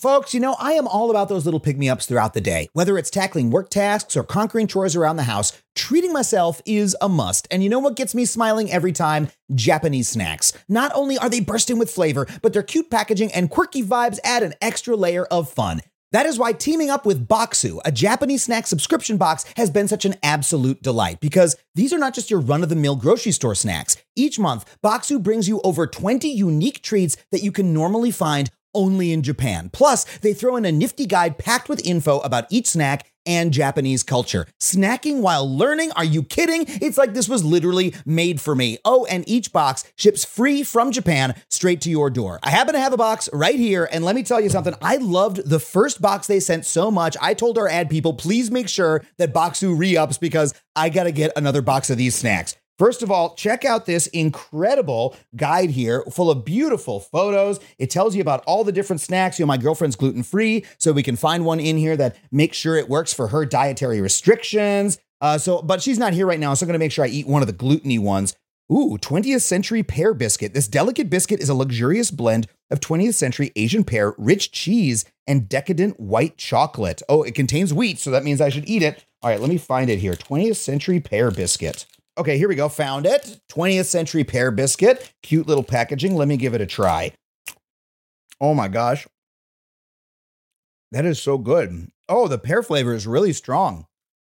Folks, I am all about those little pick-me-ups throughout the day. Whether it's tackling work tasks or conquering chores around the house, treating myself is a must. And you know what gets me smiling every time? Japanese snacks. Not only are they bursting with flavor, but their cute packaging and quirky vibes add an extra layer of fun. That is why teaming up with Boxu, a Japanese snack subscription box, has been such an absolute delight, because these are not just your run-of-the-mill grocery store snacks. Each month, Boxu brings you over 20 unique treats that you can normally find only in Japan. Plus, they throw in a nifty guide packed with info about each snack and Japanese culture. Snacking while learning? Are you kidding? It's like this was literally made for me. Oh, and each box ships free from Japan straight to your door. I happen to have a box right here, and let me tell you something. I loved the first box they sent so much, I told our ad people, please make sure that Boxu re-ups because I gotta get another box of these snacks. First of all, check out this incredible guide here full of beautiful photos. It tells you about all the different snacks. My girlfriend's gluten-free, so we can find one in here that makes sure it works for her dietary restrictions. But she's not here right now, so I'm going to make sure I eat one of the gluten-y ones. Ooh, 20th century pear biscuit. This delicate biscuit is a luxurious blend of 20th century Asian pear, rich cheese, and decadent white chocolate. Oh, it contains wheat, so that means I should eat it. All right, let me find it here. 20th century pear biscuit. Okay, here we go. Found it. 20th century pear biscuit. Cute little packaging. Let me give it a try. Oh my gosh. That is so good. Oh, the pear flavor is really strong.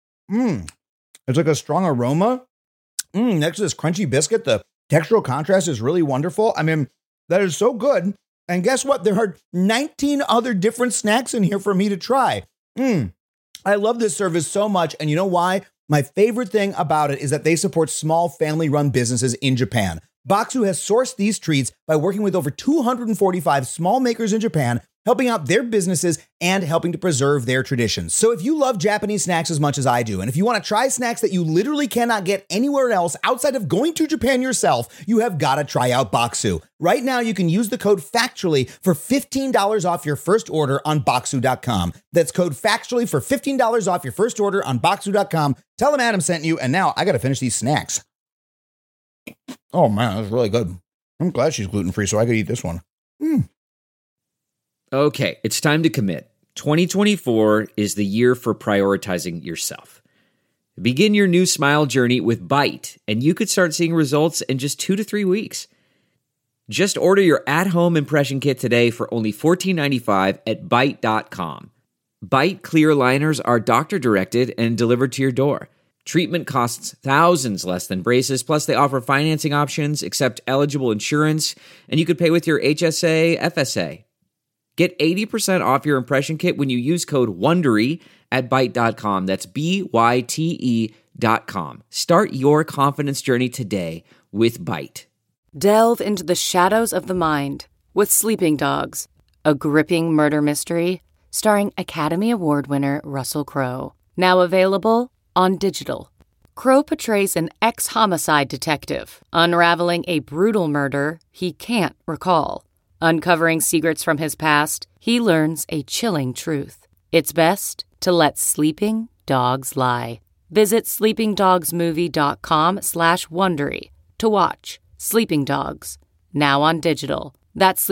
It's like a strong aroma. Next to this crunchy biscuit, the textural contrast is really wonderful. I mean, that is so good. And guess what? There are 19 other different snacks in here for me to try. I love this service so much. And you know why? My favorite thing about it is that they support small family-run businesses in Japan. Boxu has sourced these treats by working with over 245 small makers in Japan, helping out their businesses and helping to preserve their traditions. So if you love Japanese snacks as much as I do, and if you want to try snacks that you literally cannot get anywhere else outside of going to Japan yourself, you have got to try out Boxu. Right now, you can use the code FACTUALLY for $15 off your first order on Boxu.com. That's code FACTUALLY for $15 off your first order on Boxu.com. Tell them Adam sent you, and now I got to finish these snacks. Oh man, that's really good. I'm glad she's gluten-free so I could eat this one. Okay, it's time to commit. 2024 is the year for prioritizing yourself. Begin your new smile journey with Byte, and you could start seeing results in just 2 to 3 weeks. Just order your at-home impression kit today for only $14.95 at Byte.com. Byte clear liners are doctor-directed and delivered to your door. Treatment costs thousands less than braces, plus they offer financing options, accept eligible insurance, and you could pay with your HSA, FSA. Get 80% off your impression kit when you use code WONDERY at Byte.com. That's BYTE.com. Start your confidence journey today with Byte. Delve into the shadows of the mind with Sleeping Dogs, a gripping murder mystery starring Academy Award winner Russell Crowe. Now available on digital. Crowe portrays an ex-homicide detective unraveling a brutal murder he can't recall. Uncovering secrets from his past, he learns a chilling truth. It's best to let sleeping dogs lie. Visit sleepingdogsmovie.com/Wondery to watch Sleeping Dogs, now on digital. That's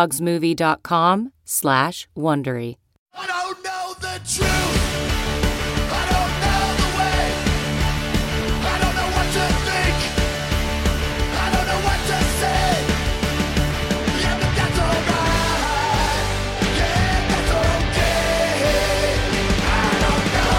sleepingdogsmovie.com/Wondery. I don't know the truth. I don't know the way. I don't know what to think. I don't know what to say. Yeah, but that's alright. Yeah, that's okay. I don't know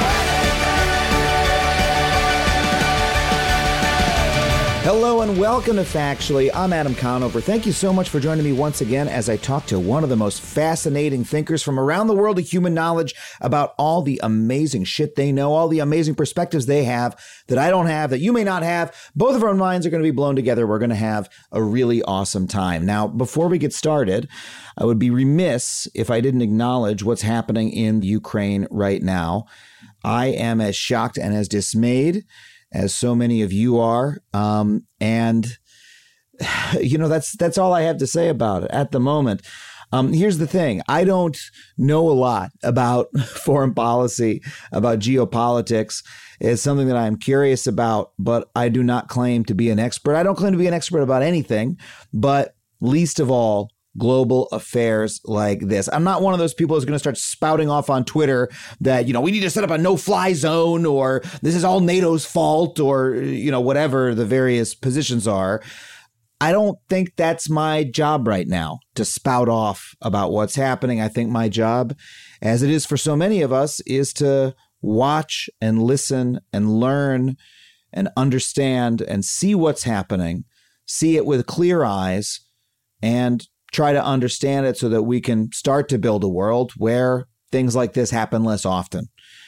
anything. Hello and welcome to Factually. I'm Adam Conover. Thank you so much for joining me once again as I talk to one of the most fascinating thinkers from around the world of human knowledge about all the amazing shit they know, all the amazing perspectives they have that I don't have, that you may not have. Both of our minds are going to be blown together. We're going to have a really awesome time. Now, before we get started, I would be remiss if I didn't acknowledge what's happening in Ukraine right now. I am as shocked and as dismayed as so many of you are. And that's all I have to say about it at the moment. Here's the thing. I don't know a lot about foreign policy, about geopolitics. It's something that I'm curious about, but I do not claim to be an expert. I don't claim to be an expert about anything, but least of all global affairs like this. I'm not one of those people who's going to start spouting off on Twitter that, we need to set up a no-fly zone, or this is all NATO's fault, or, whatever the various positions are. I don't think that's my job right now, to spout off about what's happening. I think my job, as it is for so many of us, is to watch and listen and learn and understand and see what's happening, see it with clear eyes, and try to understand it so that we can start to build a world where things like this happen less often.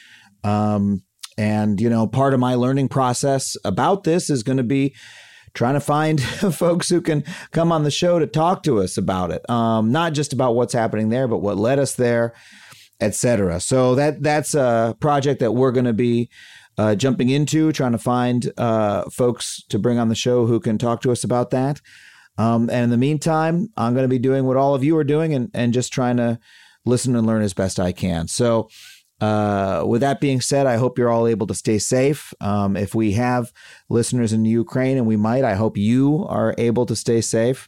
Part of my learning process about this is going to be trying to find folks who can come on the show to talk to us about it. Not just about what's happening there, but what led us there, etc. So that's a project that we're going to be jumping into, trying to find folks to bring on the show who can talk to us about that. And in the meantime, I'm going to be doing what all of you are doing and just trying to listen and learn as best I can. So with that being said, I hope you're all able to stay safe. If we have listeners in Ukraine, and we might, I hope you are able to stay safe.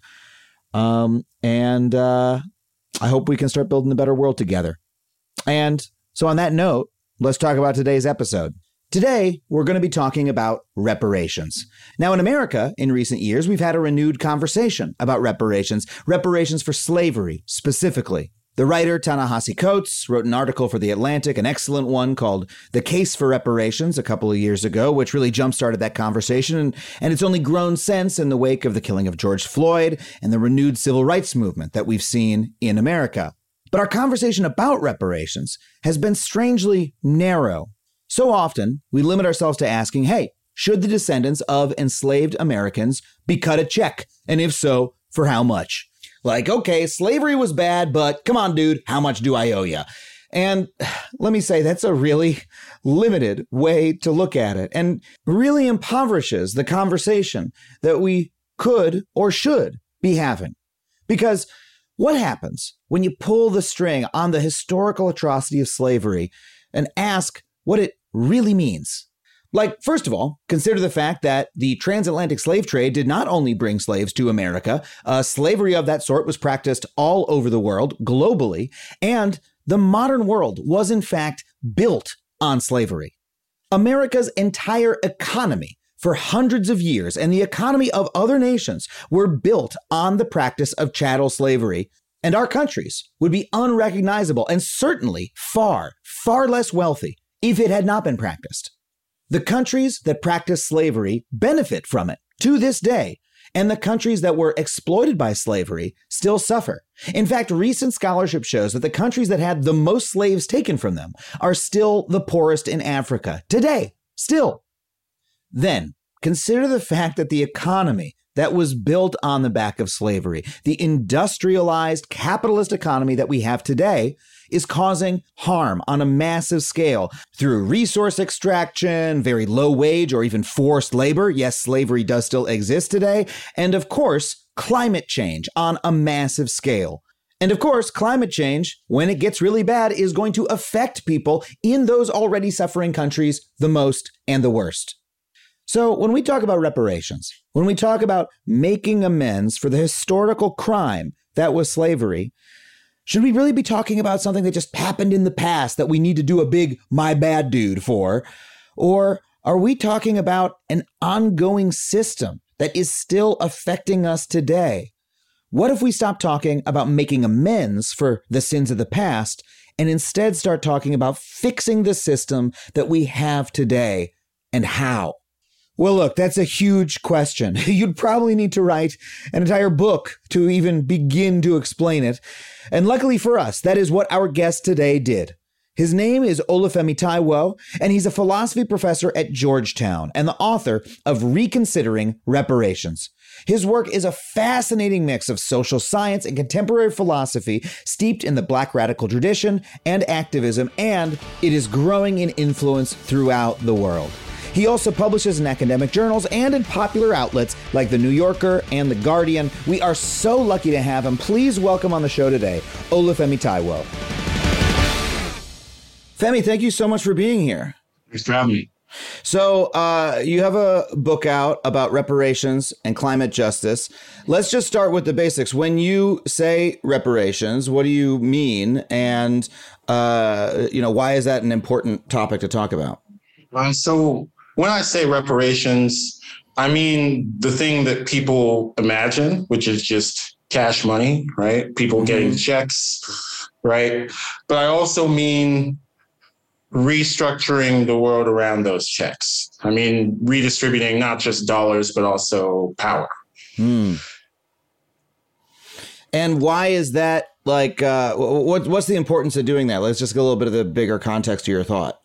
And I hope we can start building a better world together. And so on that note, let's talk about today's episode. Today, we're going to be talking about reparations. Now, in America, in recent years, we've had a renewed conversation about reparations for slavery specifically. The writer Ta-Nehisi Coates wrote an article for The Atlantic, an excellent one called The Case for Reparations a couple of years ago, which really jump-started that conversation, and it's only grown since in the wake of the killing of George Floyd and the renewed civil rights movement that we've seen in America. But our conversation about reparations has been strangely narrow. So often, we limit ourselves to asking, hey, should the descendants of enslaved Americans be cut a check? And if so, for how much? Like, okay, slavery was bad, but come on, dude, how much do I owe you? And let me say, that's a really limited way to look at it, and really impoverishes the conversation that we could or should be having. Because what happens when you pull the string on the historical atrocity of slavery and ask what it really means? Like, first of all, consider the fact that the transatlantic slave trade did not only bring slaves to America. Slavery of that sort was practiced all over the world, globally, and the modern world was in fact built on slavery. America's entire economy for hundreds of years and the economy of other nations were built on the practice of chattel slavery, and our countries would be unrecognizable and certainly far, far less wealthy if it had not been practiced. The countries that practice slavery benefit from it to this day, and the countries that were exploited by slavery still suffer. In fact, recent scholarship shows that the countries that had the most slaves taken from them are still the poorest in Africa today, still. Then, consider the fact that the economy that was built on the back of slavery, the industrialized capitalist economy that we have today, is causing harm on a massive scale through resource extraction, very low wage, or even forced labor. Yes, slavery does still exist today. And of course, climate change on a massive scale. And of course, climate change, when it gets really bad, is going to affect people in those already suffering countries the most and the worst. So when we talk about reparations, when we talk about making amends for the historical crime that was slavery, should we really be talking about something that just happened in the past that we need to do a big my bad dude for? Or are we talking about an ongoing system that is still affecting us today? What if we stop talking about making amends for the sins of the past and instead start talking about fixing the system that we have today, and how? Well, look, that's a huge question. You'd probably need to write an entire book to even begin to explain it. And luckily for us, that is what our guest today did. His name is Olufemi Taiwo, and he's a philosophy professor at Georgetown and the author of Reconsidering Reparations. His work is a fascinating mix of social science and contemporary philosophy steeped in the Black radical tradition and activism, and it is growing in influence throughout the world. He also publishes in academic journals and in popular outlets like The New Yorker and The Guardian. We are so lucky to have him. Please welcome on the show today, Olufemi Taiwo. Femi, thank you so much for being here. Thanks for having me. So you have a book out about reparations and climate justice. Let's just start with the basics. When you say reparations, what do you mean? And, why is that an important topic to talk about? So when I say reparations, I mean the thing that people imagine, which is just cash money, right? People getting checks, right? But I also mean restructuring the world around those checks. I mean, redistributing not just dollars, but also power. And why is that what's the importance of doing that? Let's just get a little bit of the bigger context to your thought.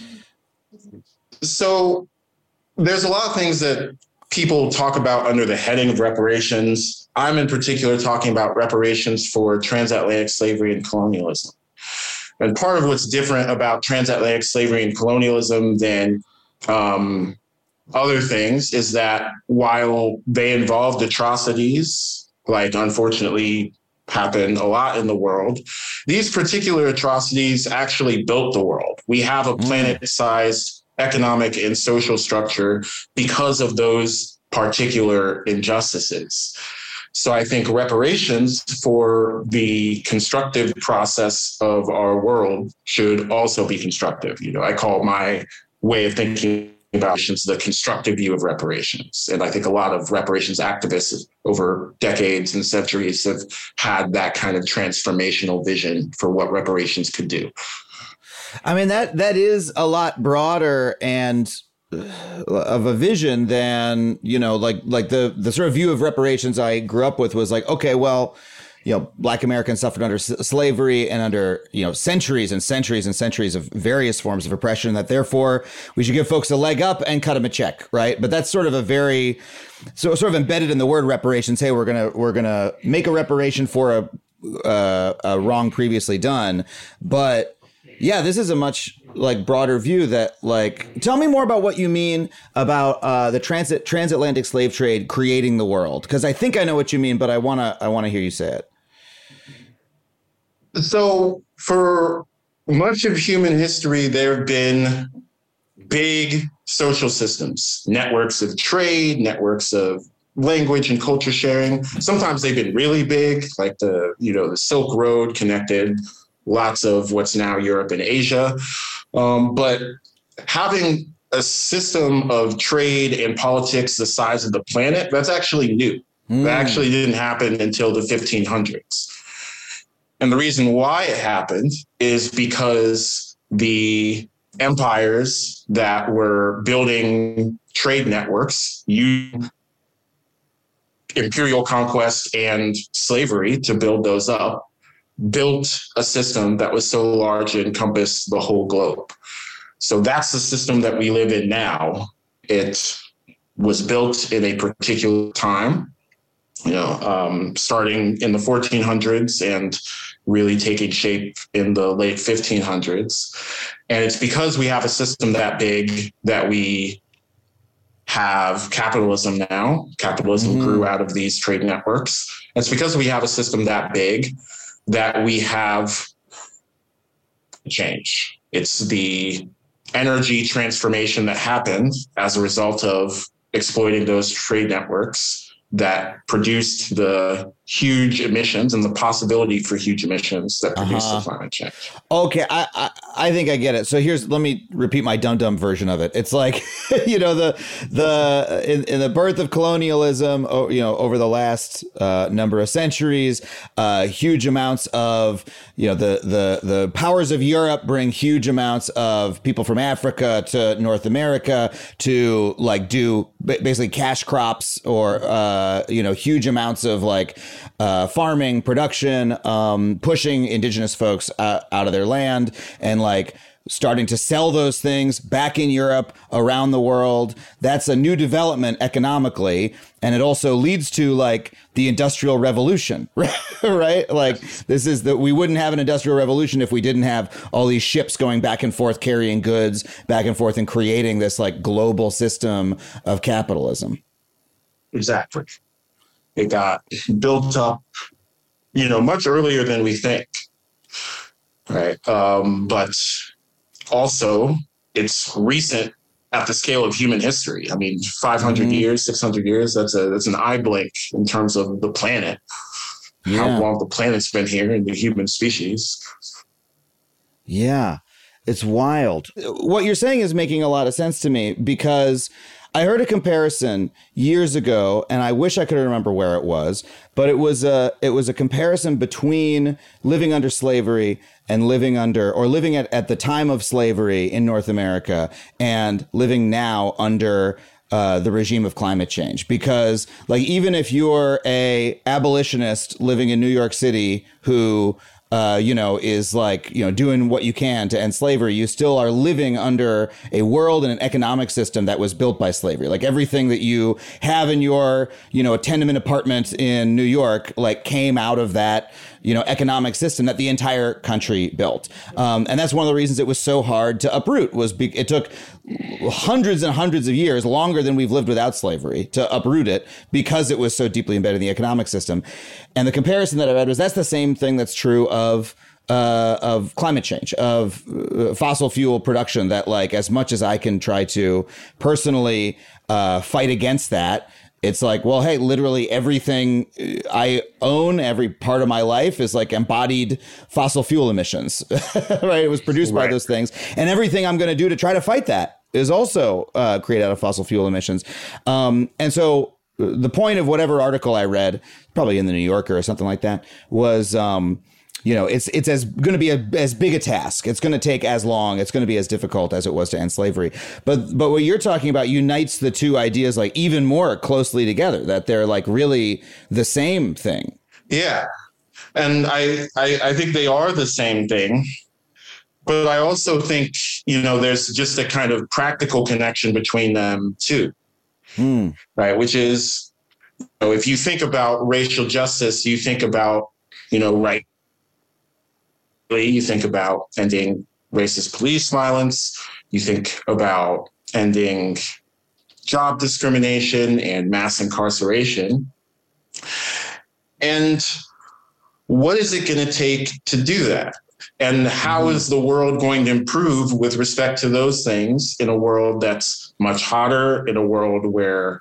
So there's a lot of things that people talk about under the heading of reparations. I'm in particular talking about reparations for transatlantic slavery and colonialism. And part of what's different about transatlantic slavery and colonialism than other things is that while they involved atrocities, like unfortunately happen a lot in the world, these particular atrocities actually built the world. We have a planet-sized economic and social structure because of those particular injustices. So I think reparations for the constructive process of our world should also be constructive. I call my way of thinking about the constructive view of reparations. And I think a lot of reparations activists over decades and centuries have had that kind of transformational vision for what reparations could do. I mean, that is a lot broader and of a vision than, like the sort of view of reparations I grew up with was like, okay, well, Black Americans suffered under slavery and under, centuries and centuries and centuries of various forms of oppression, that therefore we should give folks a leg up and cut them a check. Right. But that's sort of sort of embedded in the word reparations. Hey, we're going to make a reparation for a wrong previously done. But yeah, this is a much broader view that tell me more about what you mean about the transatlantic slave trade creating the world, because I think I know what you mean, but I want to hear you say it. So for much of human history, there have been big social systems, networks of trade, networks of language and culture sharing. Sometimes they've been really big, like the Silk Road connected lots of what's now Europe and Asia. But having a system of trade and politics the size of the planet, that's actually new. That actually didn't happen until the 1500s. And the reason why it happened is because the empires that were building trade networks used imperial conquest and slavery to build those up, built a system that was so large it encompassed the whole globe. So that's the system that we live in now. It was built in a particular time, starting in the 1400s and really taking shape in the late 1500s. And it's because we have a system that big that we have capitalism now. Capitalism grew out of these trade networks. And it's because we have a system that big that we have change. It's the energy transformation that happened as a result of exploiting those trade networks that produced the huge emissions and the possibility for huge emissions that produced the climate change. Okay, I think I get it. So let me repeat my dum-dum version of it. It's like, in the birth of colonialism, over the last number of centuries, huge amounts of, the powers of Europe bring huge amounts of people from Africa to North America to do basically cash crops or, huge amounts of farming, production, pushing indigenous folks out of their land and starting to sell those things back in Europe, around the world. That's a new development economically. And it also leads to the Industrial Revolution, right? We wouldn't have an Industrial Revolution if we didn't have all these ships going back and forth, carrying goods back and forth and creating this global system of capitalism. Exactly. It got built up, much earlier than we think, right? But also, it's recent at the scale of human history. I mean, 500 years, 600 years, that's an eye blink in terms of the planet, how long the planet's been here and the human species. Yeah, it's wild. What you're saying is making a lot of sense to me, because I heard a comparison years ago, and I wish I could remember where it was, but it was a comparison between living under slavery and living at the time of slavery in North America and living now under the regime of climate change. Because, like, even if you're a abolitionist living in New York City who is like, doing what you can to end slavery, you still are living under a world and an economic system that was built by slavery. Like, everything that you have in your, a tenement apartment in New York, like, came out of that, economic system that the entire country built. And that's one of the reasons it was so hard to uproot, it took hundreds and hundreds of years, longer than we've lived without slavery, to uproot it, because it was so deeply embedded in the economic system. And the comparison that I read was that's the same thing that's true of climate change, of fossil fuel production, that, like, as much as I can try to personally fight against that, it's like, well, hey, literally everything I own, every part of my life is like embodied fossil fuel emissions, right? It was produced by those things. And everything I'm going to do to try to fight that is also created out of fossil fuel emissions. And so the point of whatever article I read, probably in the New Yorker or something like that, was, it's as going to be as big a task. It's going to take as long. It's going to be as difficult as it was to end slavery. But what you're talking about unites the two ideas, like, even more closely together, that they're, like, really the same thing. Yeah. And I think they are the same thing. But I also think, there's just a kind of practical connection between them too. Right. Which is, if you think about racial justice, you think about, right. You think about ending racist police violence. You think about ending job discrimination and mass incarceration. And what is it going to take to do that? And how is the world going to improve with respect to those things in a world that's much hotter, in a world where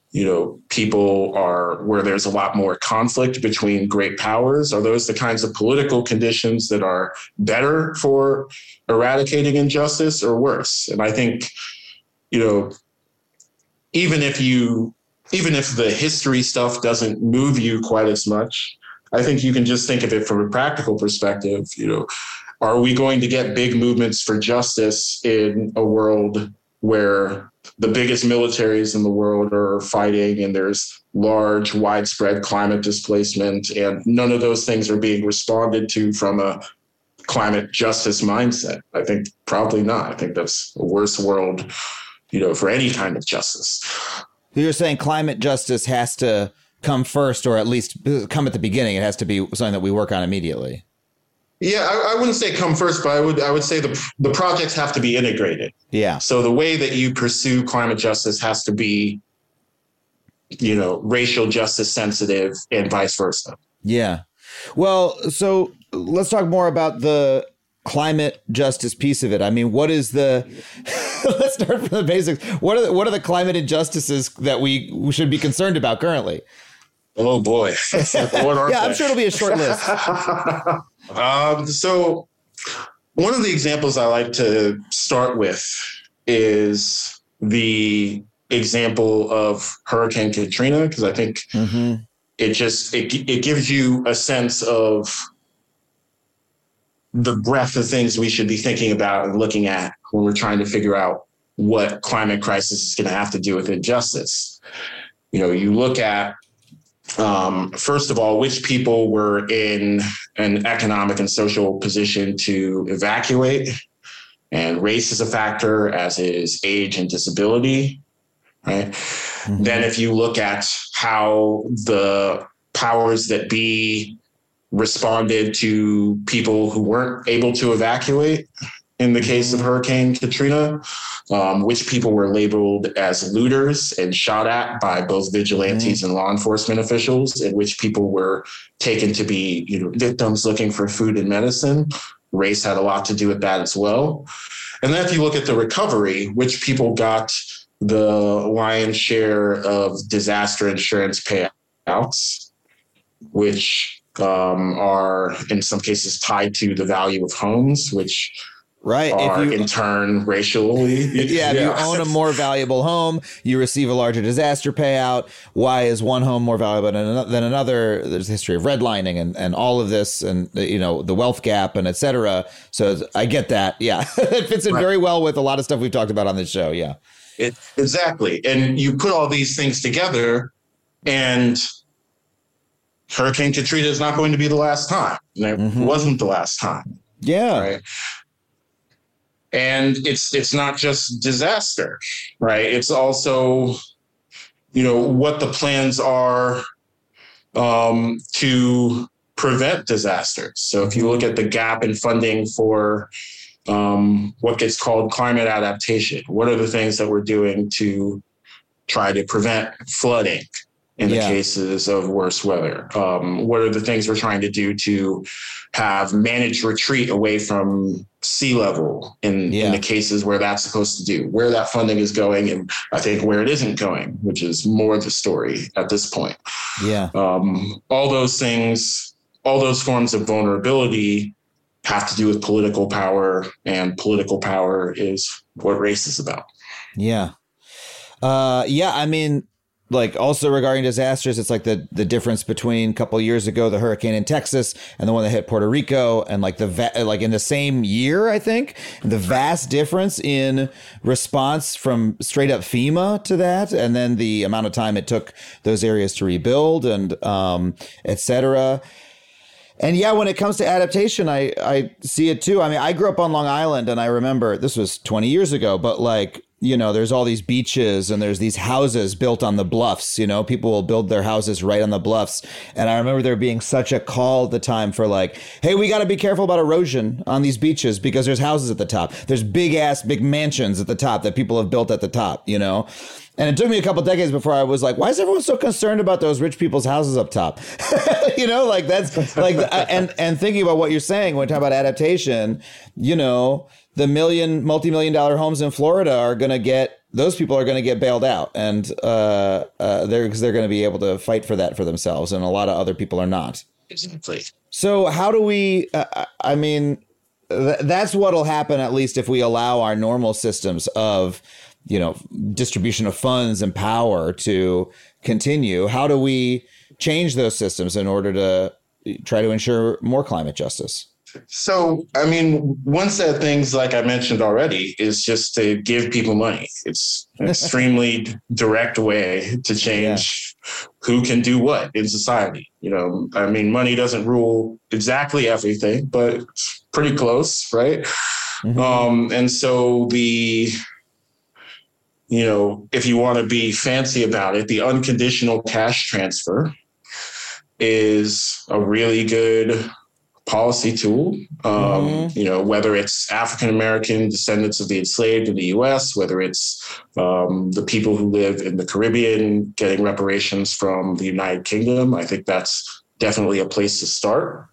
where there's a lot more conflict between great powers? Are those the kinds of political conditions that are better for eradicating injustice, or worse? And I think, even if the history stuff doesn't move you quite as much, I think you can just think of it from a practical perspective. Are we going to get big movements for justice in a world where the biggest militaries in the world are fighting and there's large, widespread climate displacement, and none of those things are being responded to from a climate justice mindset? I think probably not. I think that's a worse world, for any kind of justice. You're saying climate justice has to come first, or at least come at the beginning. It has to be something that we work on immediately. Yeah, I wouldn't say come first, but I would say the projects have to be integrated. Yeah. So the way that you pursue climate justice has to be, racial justice sensitive, and vice versa. Yeah. Well, so let's talk more about the climate justice piece of it. I mean, what is let's start from the basics. What are the climate injustices that we should be concerned about currently? Oh boy. I'm sure it'll be a short list. So one of the examples I like to start with is the example of Hurricane Katrina, because I think it gives you a sense of the breadth of things we should be thinking about and looking at when we're trying to figure out what climate crisis is going to have to do with injustice. You look at, first of all, which people were in an economic and social position to evacuate. And race is a factor, as is age and disability, right? Mm-hmm. Then if you look at how the powers that be responded to people who weren't able to evacuate, in the case of Hurricane Katrina, which people were labeled as looters and shot at by both vigilantes and law enforcement officials, and which people were taken to be, victims looking for food and medicine, race had a lot to do with that as well. And then if you look at the recovery, which people got the lion's share of disaster insurance payouts, which are in some cases tied to the value of homes, which are in turn racially. If you own a more valuable home, you receive a larger disaster payout. Why is one home more valuable than another? There's a history of redlining and all of this, and the wealth gap and et cetera. So I get that. Yeah, it fits in very well with a lot of stuff we've talked about on this show. Yeah, exactly. And you put all these things together, and Hurricane Katrina is not going to be the last time. And it wasn't the last time. Yeah. Right. And it's not just disaster, right? It's also, what the plans are to prevent disasters. So if you look at the gap in funding for what gets called climate adaptation, what are the things that we're doing to try to prevent flooding in the cases of worse weather? What are the things we're trying to do to have managed retreat away from sea level in the cases where that's supposed to do, where that funding is going, and I think where it isn't going, which is more the story at this point. Yeah. All those things, all those forms of vulnerability have to do with political power, and political power is what race is about. Yeah. I mean, like also regarding disasters, it's like the difference between a couple of years ago, the hurricane in Texas and the one that hit Puerto Rico, and like like in the same year, I think the vast difference in response from straight up FEMA to that, and then the amount of time it took those areas to rebuild and et cetera. And yeah, when it comes to adaptation, I see it too. I mean, I grew up on Long Island, and I remember this was 20 years ago, but like, there's all these beaches and there's these houses built on the bluffs. People will build their houses right on the bluffs. And I remember there being such a call at the time for like, hey, we got to be careful about erosion on these beaches because there's houses at the top. There's big mansions at the top that people have built at the top, And it took me a couple decades before I was like, why is everyone so concerned about those rich people's houses up top? Like that's like, and thinking about what you're saying when we talk about adaptation, the multi-million-dollar homes in Florida those people are going to get bailed out, and they're going to be able to fight for that for themselves, and a lot of other people are not. Exactly. So how do we? That's what'll happen, at least if we allow our normal systems of, distribution of funds and power to continue. How do we change those systems in order to try to ensure more climate justice? So, I mean, one set of things, like I mentioned already, is just to give people money. It's an extremely direct way to change who can do what in society. I mean, money doesn't rule exactly everything, but it's pretty close, right? And so if you want to be fancy about it, the unconditional cash transfer is a really good policy tool, whether it's African-American descendants of the enslaved in the U.S., whether it's the people who live in the Caribbean getting reparations from the United Kingdom. I think that's definitely a place to start.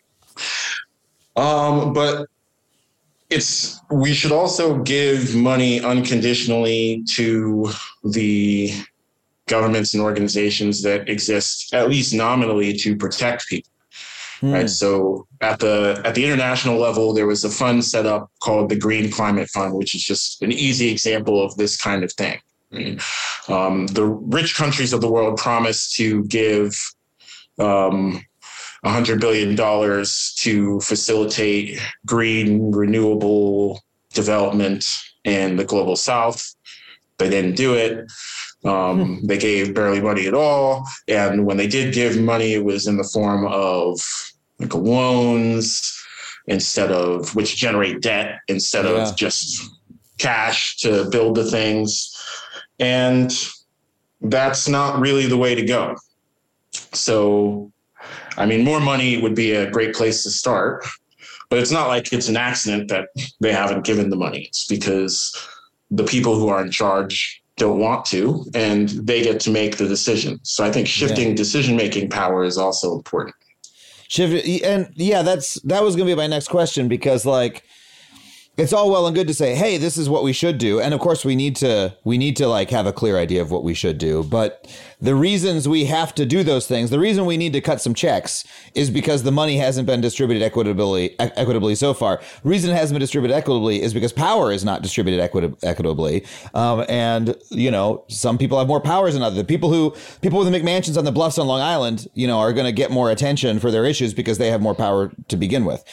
But we should also give money unconditionally to the governments and organizations that exist, at least nominally, to protect people. Right. So at the international level, there was a fund set up called the Green Climate Fund, which is just an easy example of this kind of thing. The rich countries of the world promised to give $100 billion to facilitate green, renewable development in the global South. They didn't do it. They gave barely money at all. And when they did give money, it was in the form of like loans which generate debt instead of just cash to build the things. And that's not really the way to go. So, I mean, more money would be a great place to start, but it's not like it's an accident that they haven't given the money. It's because the people who are in charge don't want to, and they get to make the decision. So I think shifting decision-making power is also important. Shift, and yeah, that was going to be my next question, because like, it's all well and good to say, hey, this is what we should do. And of course we need to like have a clear idea of what we should do. But the reasons we have to do those things, the reason we need to cut some checks is because the money hasn't been distributed equitably so far. The reason it hasn't been distributed equitably is because power is not distributed equitably. And, you know, some people have more powers than others. People with the McMansions on the bluffs on Long Island, you know, are going to get more attention for their issues because they have more power to begin with.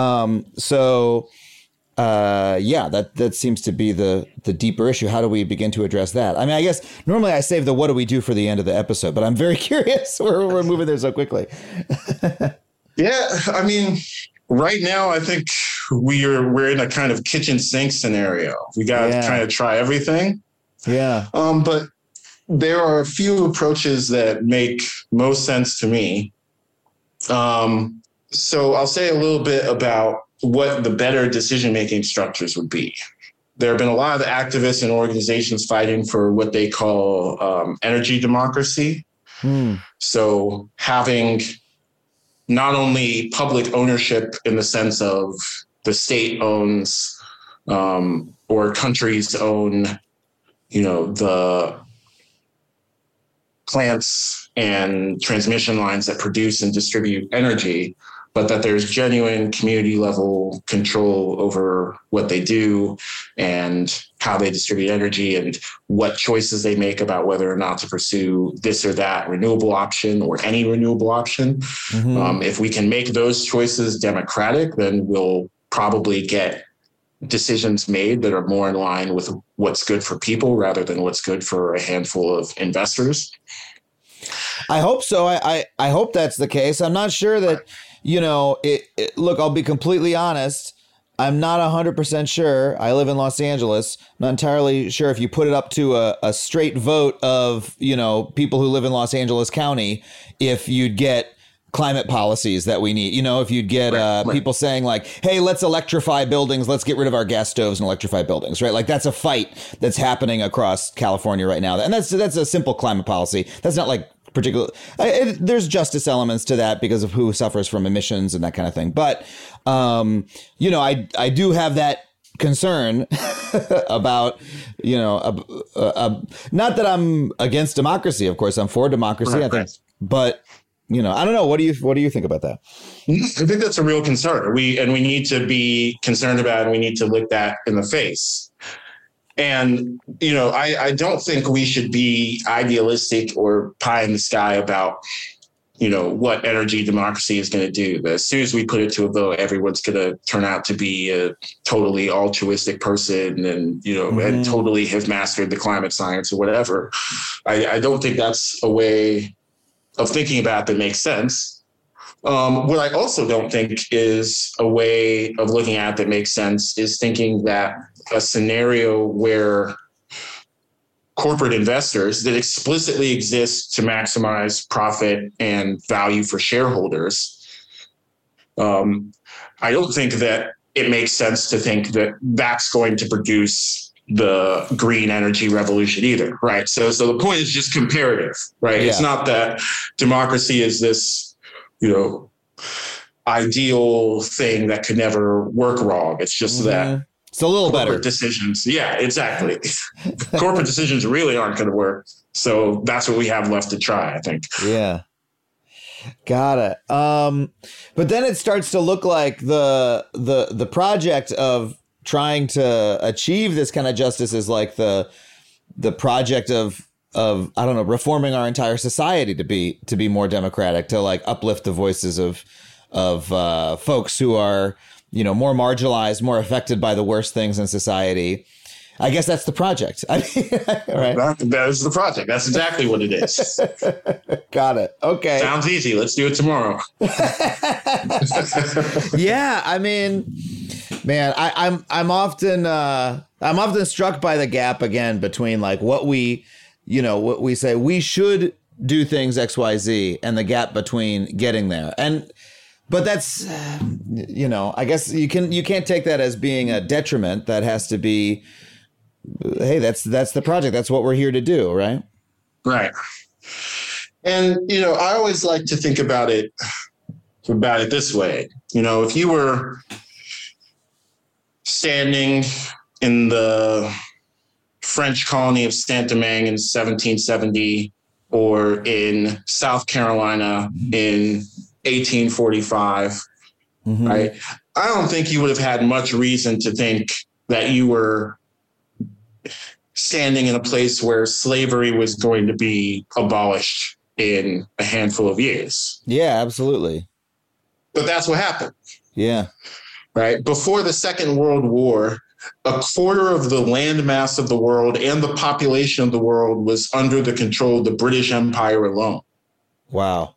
Yeah, that seems to be the deeper issue. How do we begin to address that? I mean, I guess normally I save the what do we do for the end of the episode, but I'm very curious. We're moving there so quickly. Yeah, I mean, right now I think we're in a kind of kitchen sink scenario. We got to kind of try everything. Yeah. But there are a few approaches that make most sense to me. So I'll say a little bit about what the better decision-making structures would be. There have been a lot of activists and organizations fighting for what they call energy democracy. So having not only public ownership in the sense of the state owns or countries own, you know, the plants and transmission lines that produce and distribute energy, but that there's genuine community level control over what they do and how they distribute energy and what choices they make about whether or not to pursue this or that renewable option or any renewable option. If we can make those choices democratic, then we'll probably get decisions made that are more in line with what's good for people rather than what's good for a handful of investors. I hope so. I hope that's the case. I'm not sure that, you know, look, I'll be completely honest. I'm not 100% sure. I live in Los Angeles. I'm not entirely sure if you put it up to a straight vote of, you know, people who live in Los Angeles County, if you'd get climate policies that we need. You know, if you'd get people saying like, hey, let's electrify buildings. Let's get rid of our gas stoves and electrify buildings. Right. Like that's a fight that's happening across California right now. And that's a simple climate policy. That's not like particular. There's justice elements to that because of who suffers from emissions and that kind of thing. But, you know, I do have that concern about, you know, not that I'm against democracy. Of course, I'm for democracy. I think, but, you know, I don't know. What do you think about that? I think that's a real concern. We need to be concerned about it, and we need to look that in the face. And, you know, I don't think we should be idealistic or pie in the sky about, you know, what energy democracy is going to do. But as soon as we put it to a vote, everyone's going to turn out to be a totally altruistic person and, you know, and totally have mastered the climate science or whatever. I don't think that's a way of thinking about that makes sense. What I also don't think is a way of looking at that makes sense is thinking that a scenario where corporate investors that explicitly exist to maximize profit and value for shareholders, I don't think that it makes sense to think that that's going to produce the green energy revolution either, right? So the point is just comparative, right? Yeah. It's not that democracy is this, you know, ideal thing that could never work wrong. It's just that it's a little better decisions. Yeah, exactly. Corporate decisions really aren't going to work. So that's what we have left to try, I think. Yeah. Got it. But then it starts to look like the project of trying to achieve this kind of justice is like the project of I don't know, reforming our entire society to be more democratic, to like uplift the voices of folks who are, you know, more marginalized, more affected by the worst things in society. I guess that's the project. I mean, right? That is the project. That's exactly what it is. Got it. Okay. Sounds easy. Let's do it tomorrow. Yeah. I mean, man, I'm often struck by the gap again between like what we say we should do things XYZ and the gap between getting there. But that's, you know, I guess you can't take that as being a detriment. That has to be, hey, that's the project. That's what we're here to do, right? Right. And, you know, I always like to think about it about it this way. You know, if you were standing in the French colony of Saint-Domingue in 1770 or in South Carolina in 1845, right? I don't think you would have had much reason to think that you were standing in a place where slavery was going to be abolished in a handful of years. Yeah, absolutely. But that's what happened. Yeah. Right? Before the Second World War, a quarter of the landmass of the world and the population of the world was under the control of the British Empire alone. Wow.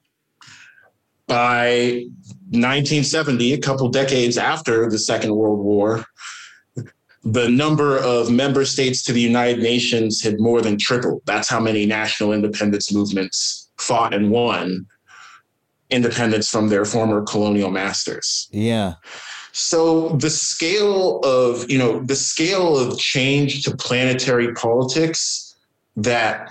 By 1970, a couple decades after the Second World War, the number of member states to the United Nations had more than tripled. That's how many national independence movements fought and won independence from their former colonial masters. Yeah. So the scale of change to planetary politics that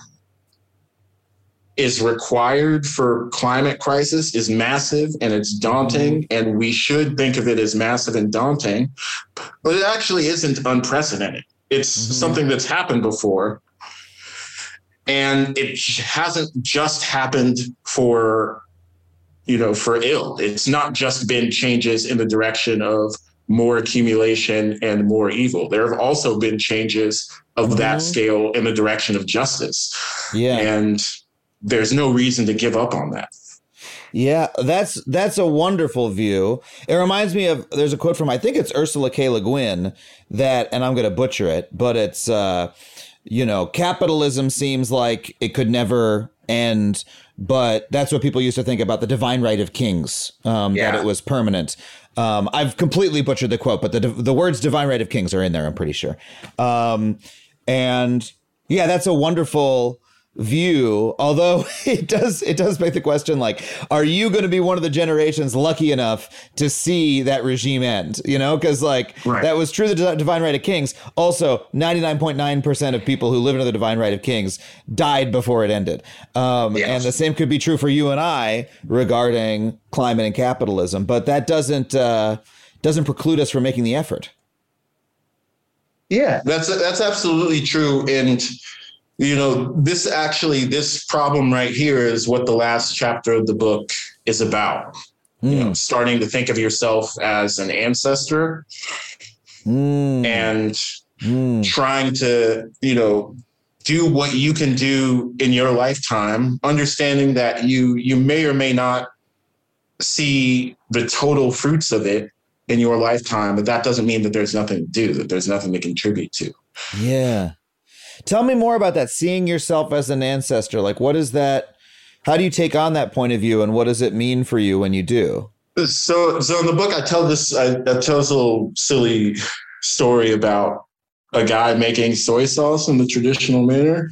is required for climate crisis is massive, and it's daunting, and we should think of it as massive and daunting, but it actually isn't unprecedented. It's something that's happened before, and it hasn't just happened for ill. It's not just been changes in the direction of more accumulation and more evil. There have also been changes of that scale in the direction of justice. Yeah. And there's no reason to give up on that. Yeah, that's a wonderful view. It reminds me of, there's a quote from, I think it's Ursula K. Le Guin, that, and I'm going to butcher it, but it's, capitalism seems like it could never end, but that's what people used to think about the divine right of kings, that it was permanent. I've completely butchered the quote, but the words divine right of kings are in there, I'm pretty sure. And yeah, that's a wonderful view, although it does make the question, like, are you going to be one of the generations lucky enough to see that regime end? Because that was true, the divine right of kings. Also, 99.9% of people who live under the divine right of kings died before it ended. And the same could be true for you and I regarding climate and capitalism, but that doesn't preclude us from making the effort. Yeah, that's absolutely true. And this problem right here is what the last chapter of the book is about. Starting to think of yourself as an ancestor and trying to, do what you can do in your lifetime, understanding that you may or may not see the total fruits of it in your lifetime, but that doesn't mean that there's nothing to do, that there's nothing to contribute to. Yeah. Tell me more about that, seeing yourself as an ancestor. Like, what is that? How do you take on that point of view, and what does it mean for you when you do? So in the book, I tell this little silly story about a guy making soy sauce in the traditional manner.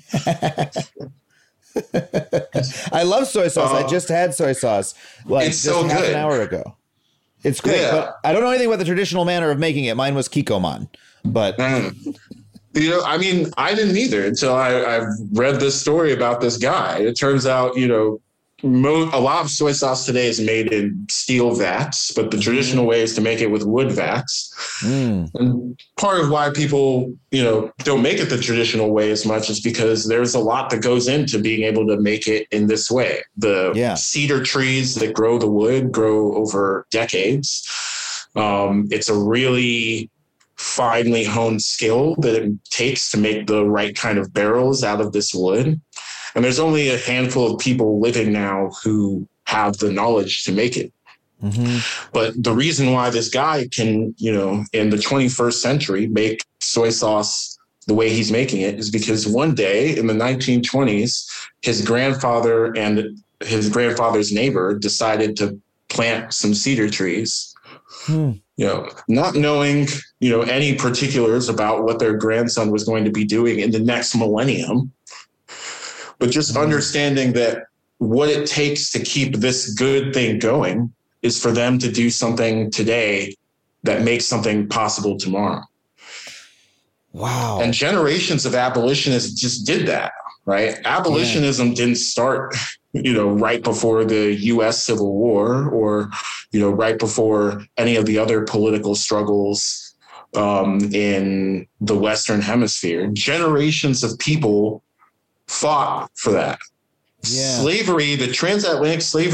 I love soy sauce. I just had soy sauce it's so half good. An hour ago. It's great, but I don't know anything about the traditional manner of making it. Mine was Kikkoman, but... I didn't either until I read this story about this guy. It turns out, a lot of soy sauce today is made in steel vats, but the traditional way is to make it with wood vats. And part of why people, don't make it the traditional way as much is because there's a lot that goes into being able to make it in this way. The cedar trees that grow the wood grow over decades. It's a really finely honed skill that it takes to make the right kind of barrels out of this wood. And there's only a handful of people living now who have the knowledge to make it. But the reason why this guy can, in the 21st century, make soy sauce the way he's making it is because one day in the 1920s, his grandfather and his grandfather's neighbor decided to plant some cedar trees. Not knowing, any particulars about what their grandson was going to be doing in the next millennium, but just understanding that what it takes to keep this good thing going is for them to do something today that makes something possible tomorrow. Wow. And generations of abolitionists just did that, right? Abolitionism didn't start right before the U.S. Civil War, or, right before any of the other political struggles in the Western Hemisphere. Generations of people fought for that. Yeah. Slavery, the transatlantic slave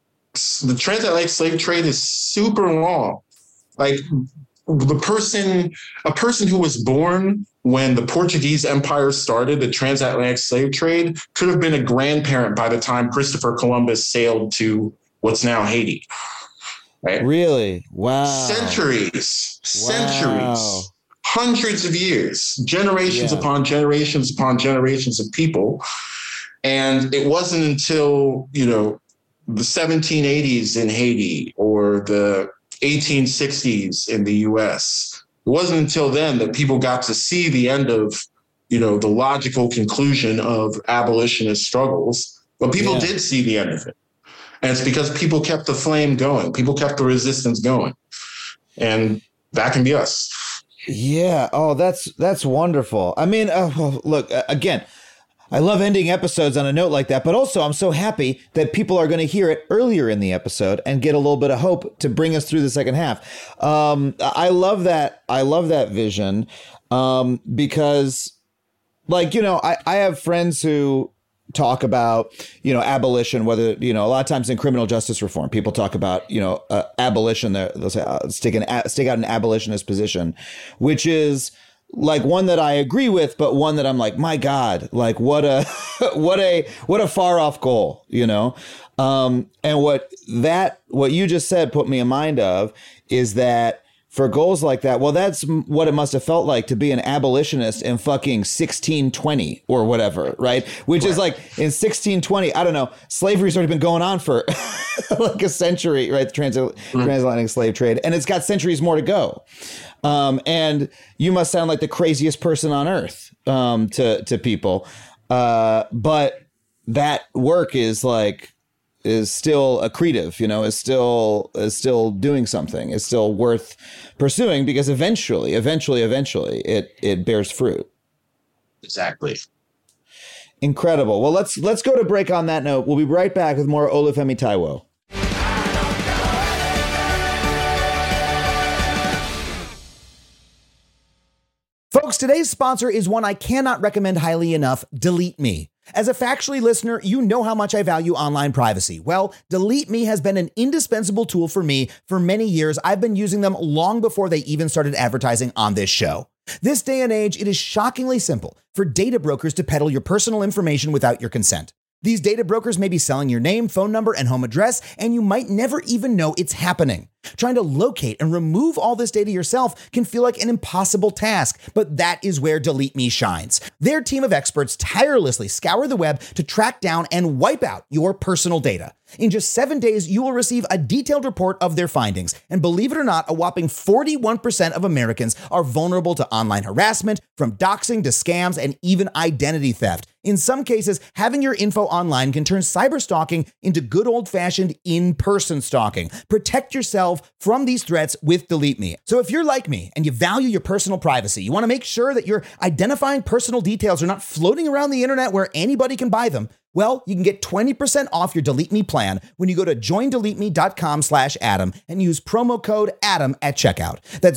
trade is super long. Like a person who was born when the Portuguese Empire started, the transatlantic slave trade, could have been a grandparent by the time Christopher Columbus sailed to what's now Haiti. Right? Really? Wow. Centuries, hundreds of years, generations upon generations upon generations of people. And it wasn't until, the 1780s in Haiti or the 1860s in the US, it wasn't until then that people got to see the end of, the logical conclusion of abolitionist struggles. But people did see the end of it. And it's because people kept the flame going. People kept the resistance going. And that can be us. Yeah. Oh, that's wonderful. I mean, look, again, I love ending episodes on a note like that, but also I'm so happy that people are going to hear it earlier in the episode and get a little bit of hope to bring us through the second half. I love that. I love that vision because, like, I have friends who talk about, abolition, whether, a lot of times in criminal justice reform, people talk about, abolition. They'll say, stick out an abolitionist position, which is like one that I agree with, but one that I'm like, my God, like what a far off goal, and what you just said put me in mind of is that for goals like that, well, that's what it must have felt like to be an abolitionist in fucking 1620 or whatever, right? Which is like in 1620, I don't know, slavery's already been going on for like a century, right? The transatlantic slave trade, and it's got centuries more to go. And you must sound like the craziest person on earth to people, but that work is still accretive, is still doing something. It's still worth pursuing because eventually it bears fruit. Exactly. Incredible. Well, let's go to break on that note. We'll be right back with more Olufemi Taiwo. Folks, today's sponsor is one I cannot recommend highly enough, Delete Me. As a Factually listener, you know how much I value online privacy. Well, Delete Me has been an indispensable tool for me for many years. I've been using them long before they even started advertising on this show. This day and age, it is shockingly simple for data brokers to peddle your personal information without your consent. These data brokers may be selling your name, phone number, and home address, and you might never even know it's happening. Trying to locate and remove all this data yourself can feel like an impossible task, but that is where Delete Me shines. Their team of experts tirelessly scour the web to track down and wipe out your personal data. In just 7 days, you will receive a detailed report of their findings. And believe it or not, a whopping 41% of Americans are vulnerable to online harassment, from doxing to scams and even identity theft. In some cases, having your info online can turn cyberstalking into good old-fashioned in-person stalking. Protect yourself from these threats with Delete Me. So if you're like me and you value your personal privacy, you want to make sure that your identifying personal details are not floating around the internet where anybody can buy them, well, you can get 20% off your Delete Me plan when you go to joindeleteme.com/Adam and use promo code Adam at checkout. That's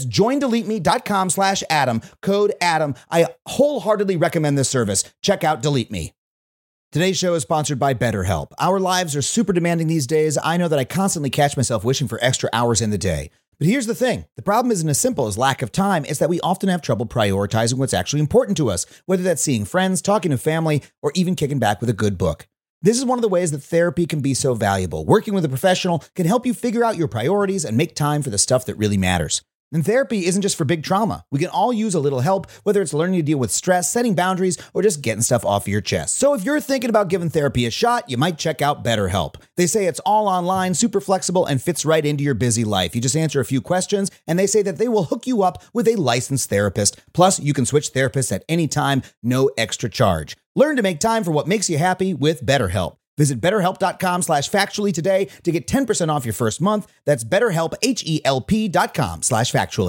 joindeleteme.com/Adam, code Adam. I wholeheartedly recommend this service. Check out Delete Me. Today's show is sponsored by BetterHelp. Our lives are super demanding these days. I know that I constantly catch myself wishing for extra hours in the day. But here's the thing. The problem isn't as simple as lack of time. It's that we often have trouble prioritizing what's actually important to us, whether that's seeing friends, talking to family, or even kicking back with a good book. This is one of the ways that therapy can be so valuable. Working with a professional can help you figure out your priorities and make time for the stuff that really matters. And therapy isn't just for big trauma. We can all use a little help, whether it's learning to deal with stress, setting boundaries, or just getting stuff off your chest. So if you're thinking about giving therapy a shot, you might check out BetterHelp. They say it's all online, super flexible, and fits right into your busy life. You just answer a few questions, and they say that they will hook you up with a licensed therapist. Plus, you can switch therapists at any time, no extra charge. Learn to make time for what makes you happy with BetterHelp. Visit BetterHelp.com/factually today to get 10% off your first month. That's BetterHelp, HELP.com/factually.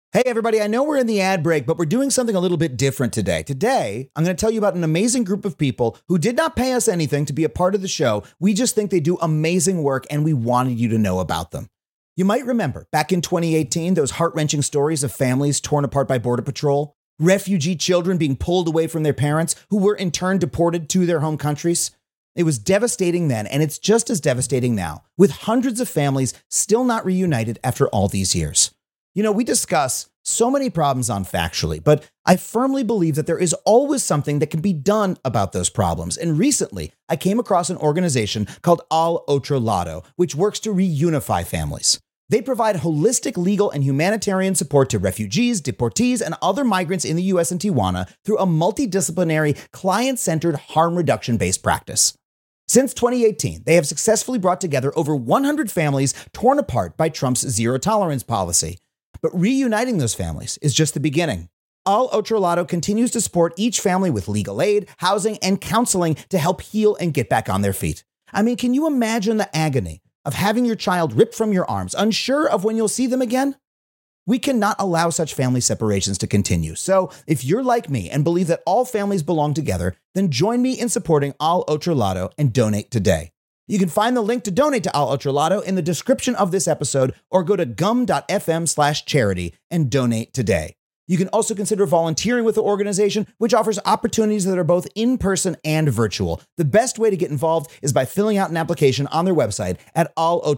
Hey, everybody, I know we're in the ad break, but we're doing something a little bit different today. Today, I'm going to tell you about an amazing group of people who did not pay us anything to be a part of the show. We just think they do amazing work, and we wanted you to know about them. You might remember back in 2018, those heart-wrenching stories of families torn apart by Border Patrol, refugee children being pulled away from their parents who were in turn deported to their home countries. It was devastating then, and it's just as devastating now, with hundreds of families still not reunited after all these years. You know, we discuss so many problems on Factually, but I firmly believe that there is always something that can be done about those problems. And recently, I came across an organization called Al Otro Lado, which works to reunify families. They provide holistic legal and humanitarian support to refugees, deportees, and other migrants in the U.S. and Tijuana through a multidisciplinary, client-centered, harm reduction-based practice. Since 2018, they have successfully brought together over 100 families torn apart by Trump's zero-tolerance policy. But reuniting those families is just the beginning. Al Otro Lado continues to support each family with legal aid, housing, and counseling to help heal and get back on their feet. I mean, can you imagine the agony of having your child ripped from your arms, unsure of when you'll see them again? We cannot allow such family separations to continue. So if you're like me and believe that all families belong together, then join me in supporting Al Otro Lado and donate today. You can find the link to donate to Al Otro Lado in the description of this episode or go to gum.fm/charity and donate today. You can also consider volunteering with the organization, which offers opportunities that are both in person and virtual. The best way to get involved is by filling out an application on their website at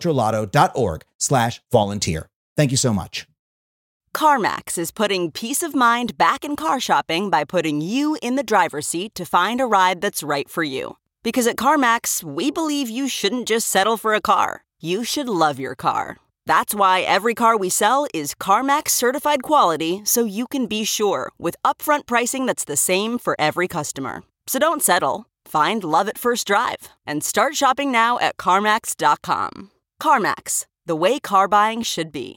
alotrolado.org/volunteer. Thank you so much. CarMax is putting peace of mind back in car shopping by putting you in the driver's seat to find a ride that's right for you. Because at CarMax, we believe you shouldn't just settle for a car. You should love your car. That's why every car we sell is CarMax certified quality, so you can be sure with upfront pricing that's the same for every customer. So don't settle. Find love at first drive and start shopping now at CarMax.com. CarMax, the way car buying should be.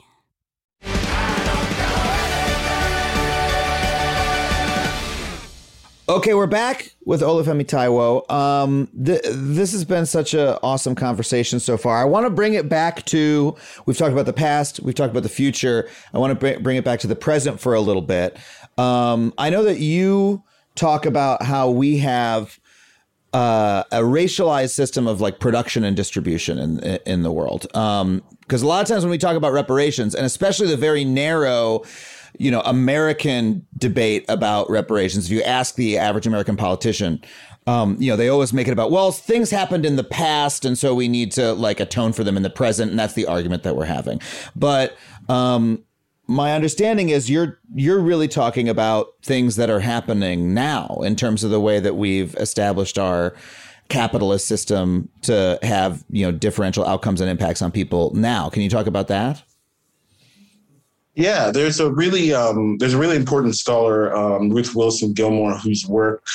Okay, we're back with Olufemi Taiwo. This has been such an awesome conversation so far. I want to bring it back to, we've talked about the past, we've talked about the future. I want to bring it back to the present for a little bit. I know that you talk about how we have a racialized system of like production and distribution in the world. Because a lot of times when we talk about reparations, and especially the very narrow American debate about reparations, if you ask the average American politician, they always make it about, well, things happened in the past, and so we need to like atone for them in the present. And that's the argument that we're having. But my understanding is you're really talking about things that are happening now in terms of the way that we've established our capitalist system to have, differential outcomes and impacts on people now. Can you talk about that? Yeah, there's a really important scholar, Ruth Wilson Gilmore, whose work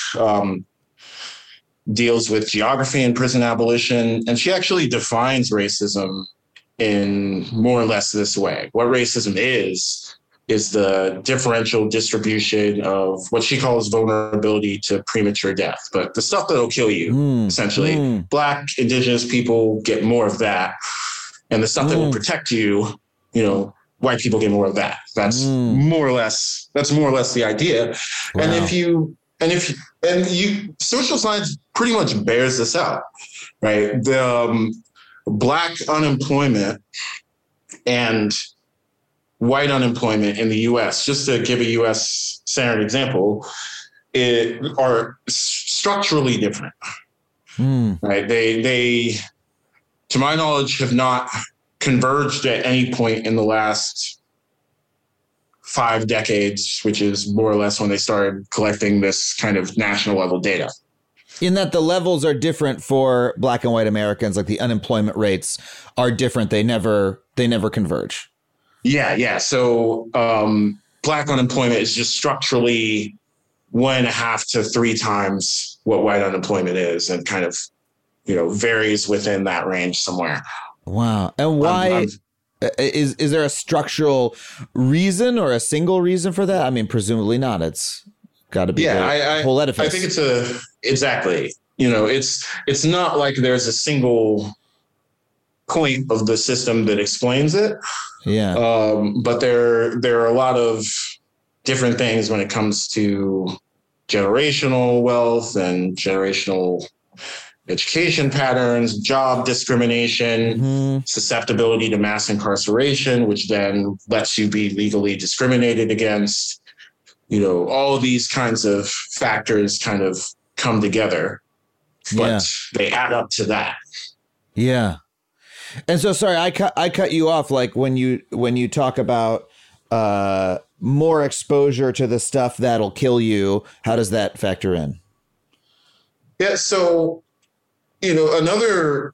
deals with geography and prison abolition, and she actually defines racism in more or less this way. What racism is the differential distribution of what she calls vulnerability to premature death, but the stuff that'll kill you, essentially. Black, indigenous people get more of that, and the stuff that will protect you, white people get more of that. That's more or less the idea. Wow. And social science pretty much bears this out, right? The Black unemployment and white unemployment in the U.S., just to give a U.S.-centered example, are structurally different, right? They, to my knowledge, have not converged at any point in the last 5 decades, which is more or less when they started collecting this kind of national level data. In that the levels are different for Black and white Americans, like the unemployment rates are different. They never converge. Yeah. So Black unemployment is just structurally 1.5 to 3 times what white unemployment is, and kind of, varies within that range somewhere. Wow. And why is there a structural reason or a single reason for that? I mean, presumably not. It's got to be a whole edifice. I think exactly. It's not like there's a single point of the system that explains it. Yeah. But there are a lot of different things when it comes to generational wealth and generational education patterns, job discrimination, susceptibility to mass incarceration, which then lets you be legally discriminated against. You know, all of these kinds of factors kind of come together, but they add up to that. Yeah. And so, sorry, I cut you off. Like when you talk about more exposure to the stuff that'll kill you, how does that factor in? Yeah. So, you know, another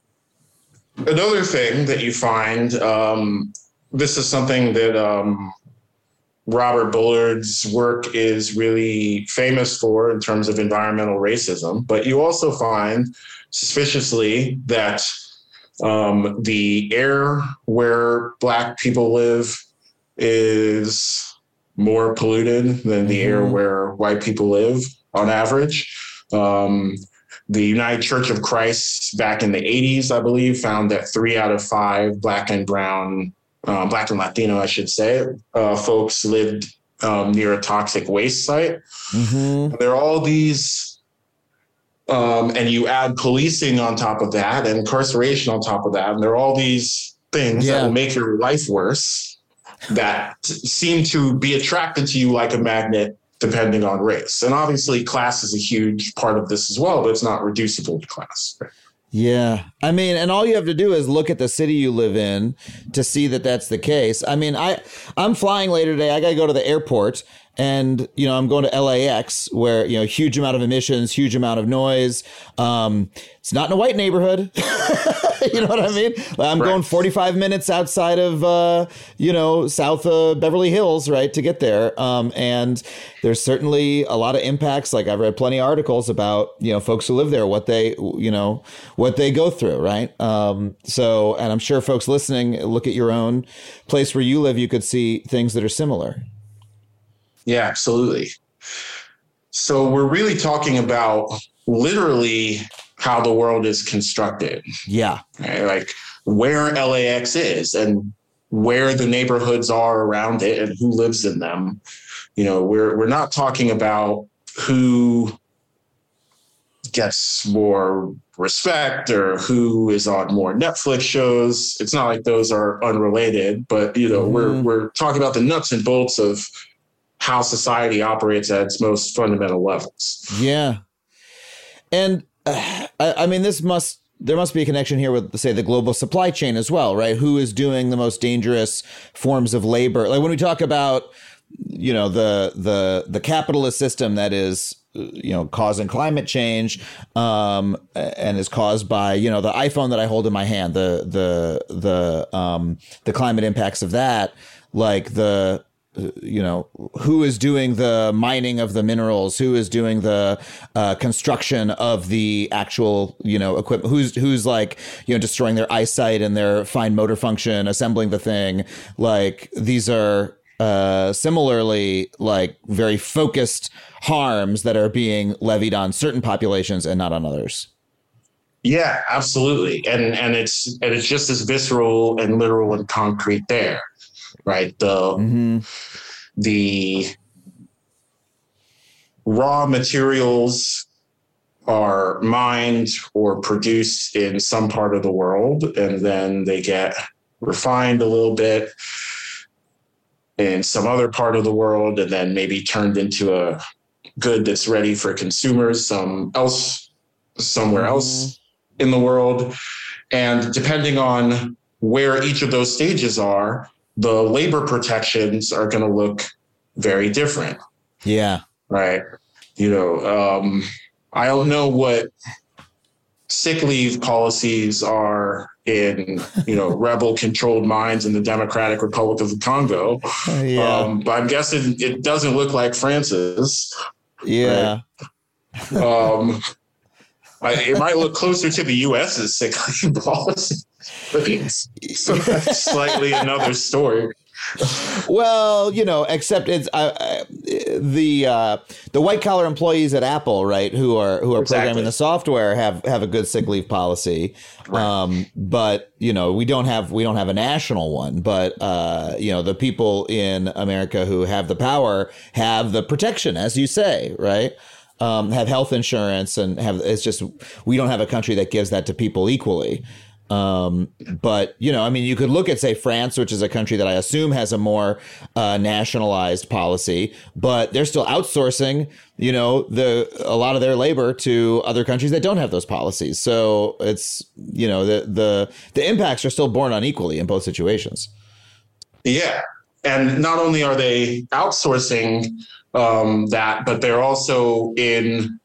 thing that you find, this is something that Robert Bullard's work is really famous for in terms of environmental racism. But you also find, suspiciously, that the air where Black people live is more polluted than the air where white people live on average. The United Church of Christ back in the 80s, I believe, found that 3 out of 5 Black and brown, Black and Latino, I should say, folks lived near a toxic waste site. There are all these, and you add policing on top of that and incarceration on top of that. And there are all these things that will make your life worse that seem to be attracted to you like a magnet, depending on race. And obviously class is a huge part of this as well, but it's not reducible to class. Yeah. I mean, and all you have to do is look at the city you live in to see that that's the case. I mean, I'm flying later today. I got to go to the airport and, you know, I'm going to LAX where, you know, huge amount of emissions, huge amount of noise. It's not in a white neighborhood. You know what I mean? I'm going 45 minutes outside of, you know, south of Beverly Hills, right, to get there. And there's certainly a lot of impacts. Like I've read plenty of articles about, you know, folks who live there, what they go through, right? So, and I'm sure folks listening, look at your own place where you live, you could see things that are similar. Yeah, absolutely. So we're really talking about literally how the world is constructed. Yeah. Right? Like where LAX is and where the neighborhoods are around it and who lives in them. You know, we're not talking about who gets more respect or who is on more Netflix shows. It's not like those are unrelated, but you know, we're talking about the nuts and bolts of how society operates at its most fundamental levels. Yeah. And I mean, there must be a connection here with, say, the global supply chain as well, right? Who is doing the most dangerous forms of labor? Like when we talk about, you know, the capitalist system that is, you know, causing climate change, and is caused by, you know, the iPhone that I hold in my hand, the climate impacts of that, like you know, who is doing the mining of the minerals, who is doing the construction of the actual, you know, equipment, who's like, you know, destroying their eyesight and their fine motor function, assembling the thing. Like these are similarly like very focused harms that are being levied on certain populations and not on others. Yeah, absolutely. And it's just as visceral and literal and concrete there. Right. The raw materials are mined or produced in some part of the world, and then they get refined a little bit in some other part of the world, and then maybe turned into a good that's ready for consumers somewhere else in the world. And depending on where each of those stages are, the labor protections are going to look very different. Yeah. Right. You know, I don't know what sick leave policies are in, you know, rebel controlled mines in the Democratic Republic of the Congo. But I'm guessing it doesn't look like France's. Yeah. Right? It might look closer to the U.S.'s sick leave policy. So that's slightly another story. Well, except it's the white collar employees at Apple, right, who are programming the software have a good sick leave policy, right. But we don't have a national one. But the people in America who have the power have the protection, as you say, right. Have health insurance and we don't have a country that gives that to people equally. But you could look at, say, France, which is a country that I assume has a more nationalized policy, but they're still outsourcing, a lot of their labor to other countries that don't have those policies. So it's, the impacts are still borne unequally in both situations. Yeah. And not only are they outsourcing that, but they're also in,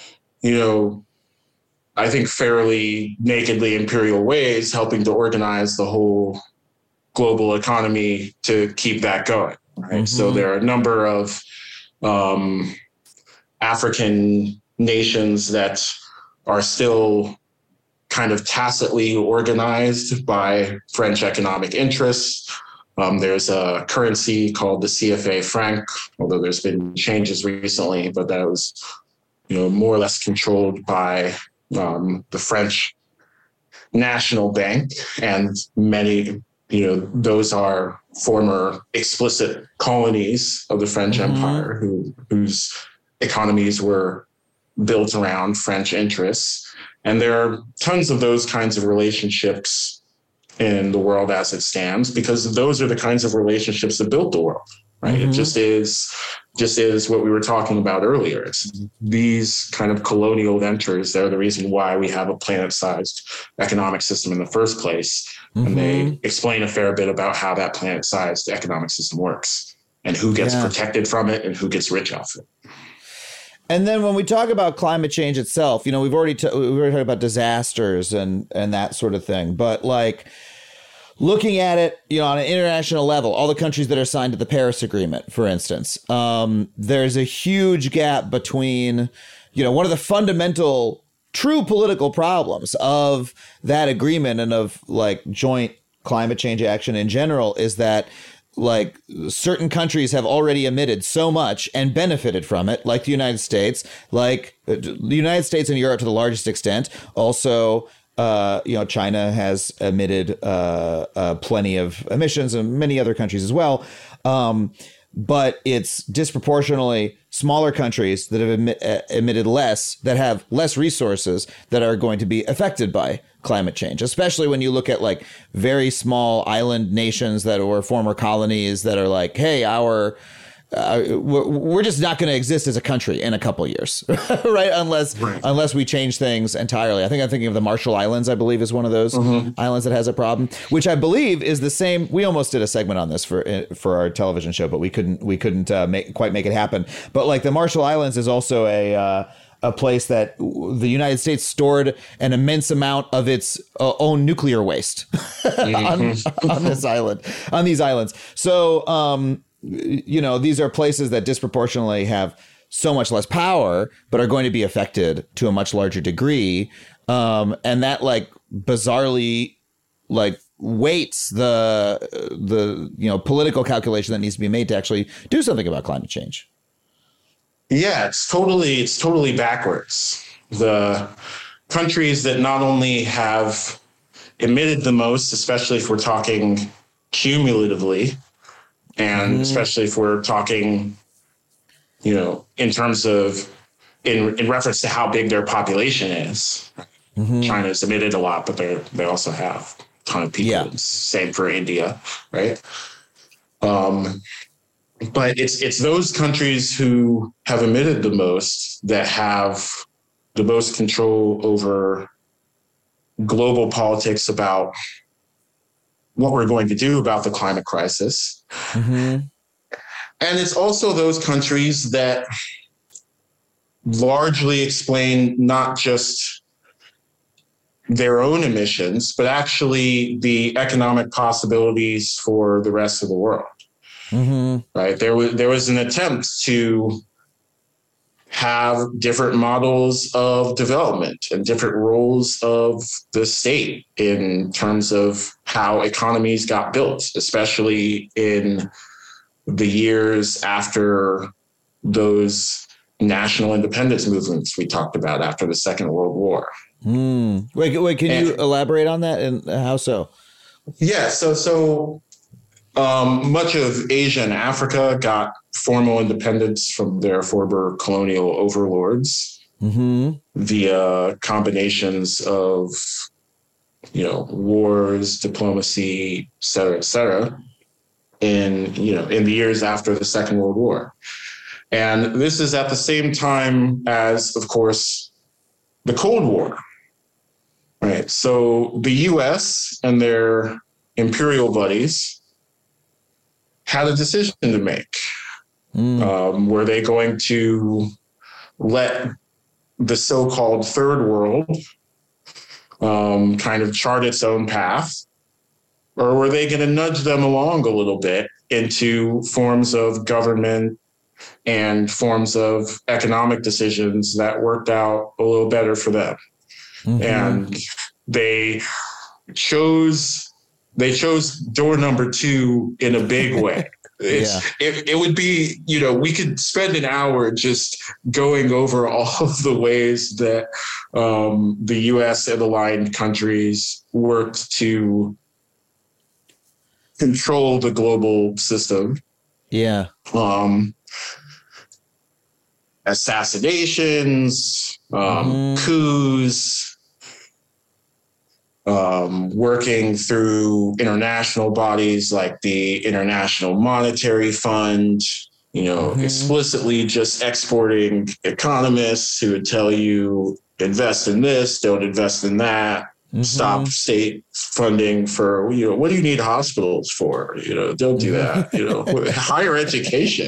I think fairly nakedly imperial ways, helping to organize the whole global economy to keep that going. Right. Mm-hmm. So there are a number of African nations that are still kind of tacitly organized by French economic interests. There's a currency called the CFA franc, although there's been changes recently, but that was, more or less controlled by the French National Bank, and many, those are former explicit colonies of the French Empire whose economies were built around French interests. And there are tons of those kinds of relationships in the world as it stands, because those are the kinds of relationships that built the world, right? It just is what we were talking about earlier. It's these kind of colonial ventures, they're the reason why we have a planet-sized economic system in the first place. And they explain a fair bit about how that planet-sized economic system works and who gets protected from it and who gets rich off it. And then when we talk about climate change itself, we've already talked about disasters and that sort of thing. But like looking at it, on an international level, all the countries that are signed to the Paris Agreement, for instance, there's a huge gap between, one of the fundamental true political problems of that agreement and of like joint climate change action in general is that like certain countries have already emitted so much and benefited from it, like the United States, and Europe to the largest extent. Also, China has emitted plenty of emissions, and many other countries as well. But it's disproportionately smaller countries that have emitted less, that have less resources, that are going to be affected by climate change, especially when you look at like very small island nations that were former colonies that are like, hey, we're just not going to exist as a country in a couple of years, right? Unless we change things entirely. I think I'm thinking of the Marshall Islands, I believe, is one of those islands that has a problem, which I believe is the same. We almost did a segment on this for our television show, but we couldn't quite make it happen. But like the Marshall Islands is also a place that the United States stored an immense amount of its own nuclear waste on these islands. So, these are places that disproportionately have so much less power, but are going to be affected to a much larger degree. And that like bizarrely like weights the political calculation that needs to be made to actually do something about climate change. Yeah, it's totally backwards. The countries that not only have emitted the most, especially if we're talking cumulatively, and especially if we're talking, in terms of in reference to how big their population is. China's emitted a lot, but they also have a ton of people. Yeah. Same for India, right? But it's those countries who have emitted the most that have the most control over global politics about what we're going to do about the climate crisis. And it's also those countries that largely explain not just their own emissions, but actually the economic possibilities for the rest of the world. Right. There was an attempt to have different models of development and different roles of the state in terms of how economies got built, especially in the years after those national independence movements we talked about after the Second World War. Wait, can you elaborate on that, and how so? Yeah, so much of Asia and Africa got formal independence from their former colonial overlords via combinations of, wars, diplomacy, et cetera, in the years after the Second World War. And this is at the same time as, of course, the Cold War, right? So the US and their imperial buddies had a decision to make. Were they going to let the so-called third world kind of chart its own path? Or were they going to nudge them along a little bit into forms of government and forms of economic decisions that worked out a little better for them? And they chose door number 2 in a big way. It would be, we could spend an hour just going over all of the ways that the U.S. and aligned countries worked to control the global system. Yeah. Assassinations, coups, working through international bodies like the International Monetary Fund, explicitly just exporting economists who would tell you invest in this, don't invest in that, stop state funding for, what do you need hospitals for? Don't do that. Higher education.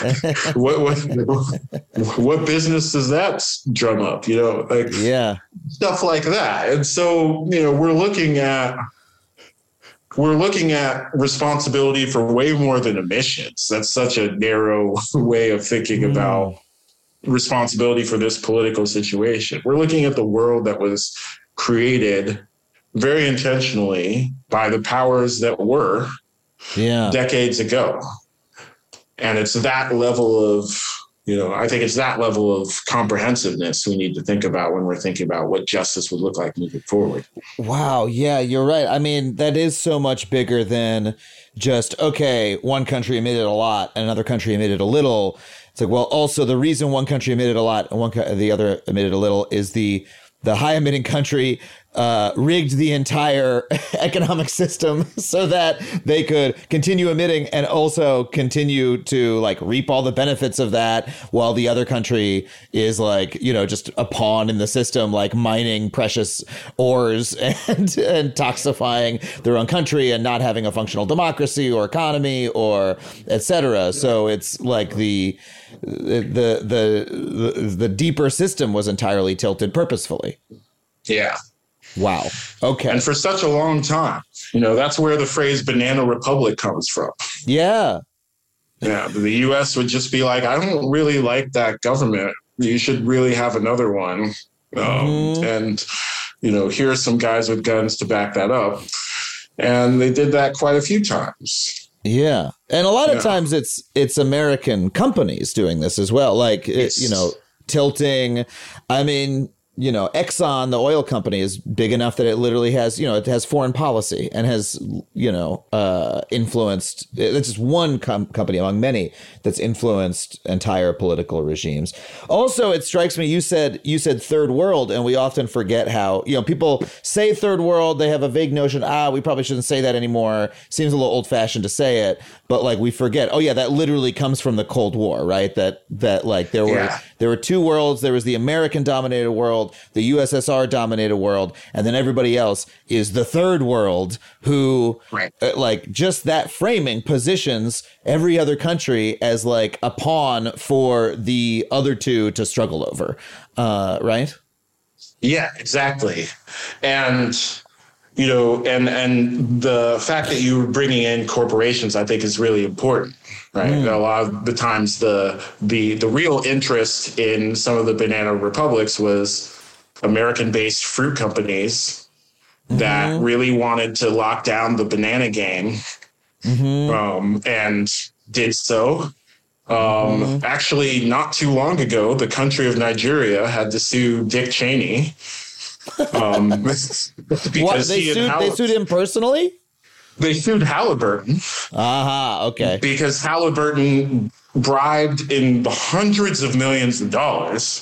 What business does that drum up? Stuff like that. And so, we're looking at responsibility for way more than emissions. That's such a narrow way of thinking about responsibility for this political situation. We're looking at the world that was created very intentionally by the powers that were decades ago. And it's that level of, I think it's that level of comprehensiveness we need to think about when we're thinking about what justice would look like moving forward. Wow. Yeah, you're right. I mean, that is so much bigger than just, okay, one country emitted a lot and another country emitted a little. It's like, well, also the reason one country emitted a lot and the other emitted a little is the high emitting country rigged the entire economic system so that they could continue emitting and also continue to reap all the benefits of that, while the other country is just a pawn in the system, mining precious ores and toxifying their own country and not having a functional democracy or economy or et cetera. So it's the deeper system was entirely tilted purposefully. Yeah. Wow. Okay. And for such a long time, that's where the phrase banana republic comes from. Yeah. Yeah. The U.S. would just be like, I don't really like that government. You should really have another one. And, here are some guys with guns to back that up. And they did that quite a few times. Yeah. And a lot of times it's American companies doing this as well. Tilting. I mean, Exxon, the oil company, is big enough that it literally has, it has foreign policy and has, influenced. It's just one company among many that's influenced entire political regimes. Also, it strikes me, you said third world, and we often forget how, people say third world. They have a vague notion. We probably shouldn't say that anymore. Seems a little old fashioned to say it, but we forget. Oh yeah, that literally comes from the Cold War, right? That there were two worlds. There was the American dominated world, the USSR dominated world, and then everybody else is the third world who just that framing positions every other country as a pawn for the other two to struggle over. Right? Yeah, exactly. And, and the fact that you're bringing in corporations, I think, is really important, right? A lot of the times, the real interest in some of the banana republics was American-based fruit companies that really wanted to lock down the banana game, and did so. Actually, not too long ago, the country of Nigeria had to sue Dick Cheney. Because they sued him personally? They sued Halliburton. Okay. Because Halliburton bribed in the hundreds of millions of dollars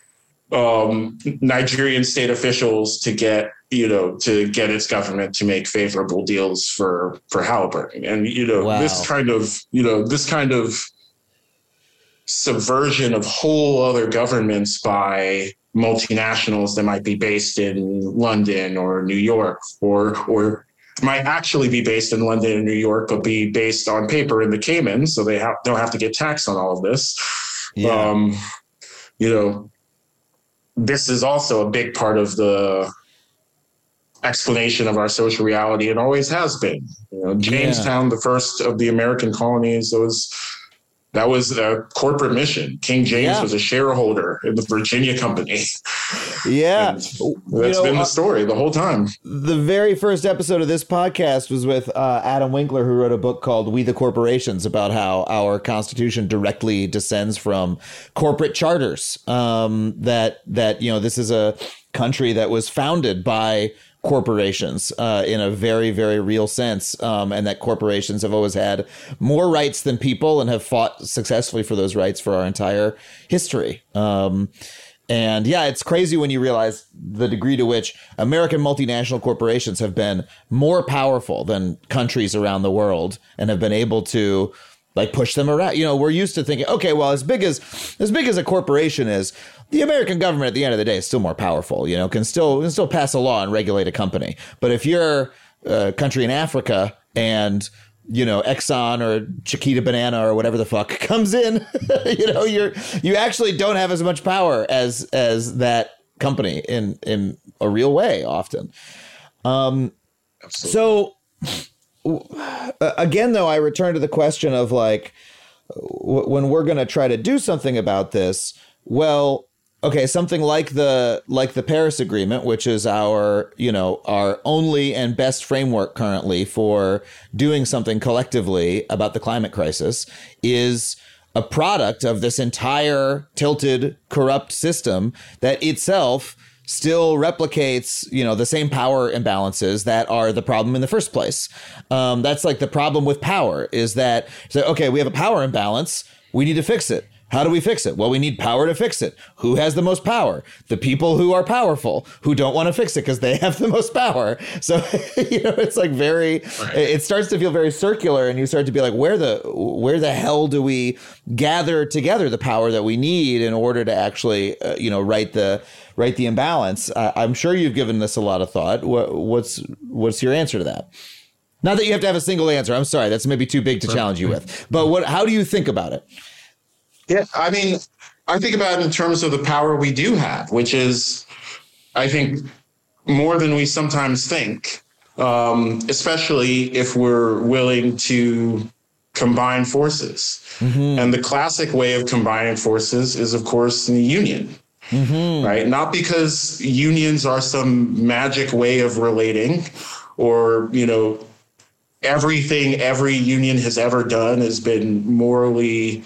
Nigerian state officials to get its government to make favorable deals for Halliburton. And this kind of subversion of whole other governments by multinationals that might be based in London or New York, or might actually be based in London and New York, but be based on paper in the Caymans, so they don't have to get taxed on all of this. Yeah. This is also a big part of the explanation of our social reality, and always has been. Jamestown, the first of the American colonies, that was a corporate mission. King James was a shareholder in the Virginia Company. Yeah. That's been the story the whole time. The very first episode of this podcast was with Adam Winkler, who wrote a book called We the Corporations, about how our Constitution directly descends from corporate charters. That this is a country that was founded by corporations in a very, very real sense, and that corporations have always had more rights than people and have fought successfully for those rights for our entire history. And yeah, it's crazy when you realize the degree to which American multinational corporations have been more powerful than countries around the world and have been able to push them around. We're used to thinking, okay, well, as big as a corporation is, the American government at the end of the day is still more powerful, can still pass a law and regulate a company. But if you're a country in Africa and, Exxon or Chiquita Banana or whatever the fuck comes in, you actually don't have as much power as that company in a real way often. So again, though, I return to the question of when we're going to try to do something about this, well, okay, something like the Paris Agreement, which is our only and best framework currently for doing something collectively about the climate crisis, is a product of this entire tilted, corrupt system that itself still replicates, the same power imbalances that are the problem in the first place. That's the problem with power, is that, okay, we have a power imbalance, we need to fix it. How do we fix it? Well, we need power to fix it. Who has the most power? The people who are powerful, who don't want to fix it because they have the most power. So, it's it starts to feel very circular, and you start to be where the hell do we gather together the power that we need in order to actually, right the imbalance? I'm sure you've given this a lot of thought. What's your answer to that? Not that you have to have a single answer. I'm sorry, that's maybe too big to challenge you with. But how do you think about it? Yeah, I mean, I think about it in terms of the power we do have, which is, I think, more than we sometimes think, especially if we're willing to combine forces. And the classic way of combining forces is, of course, in the union, right? Not because unions are some magic way of relating, or, everything every union has ever done has been morally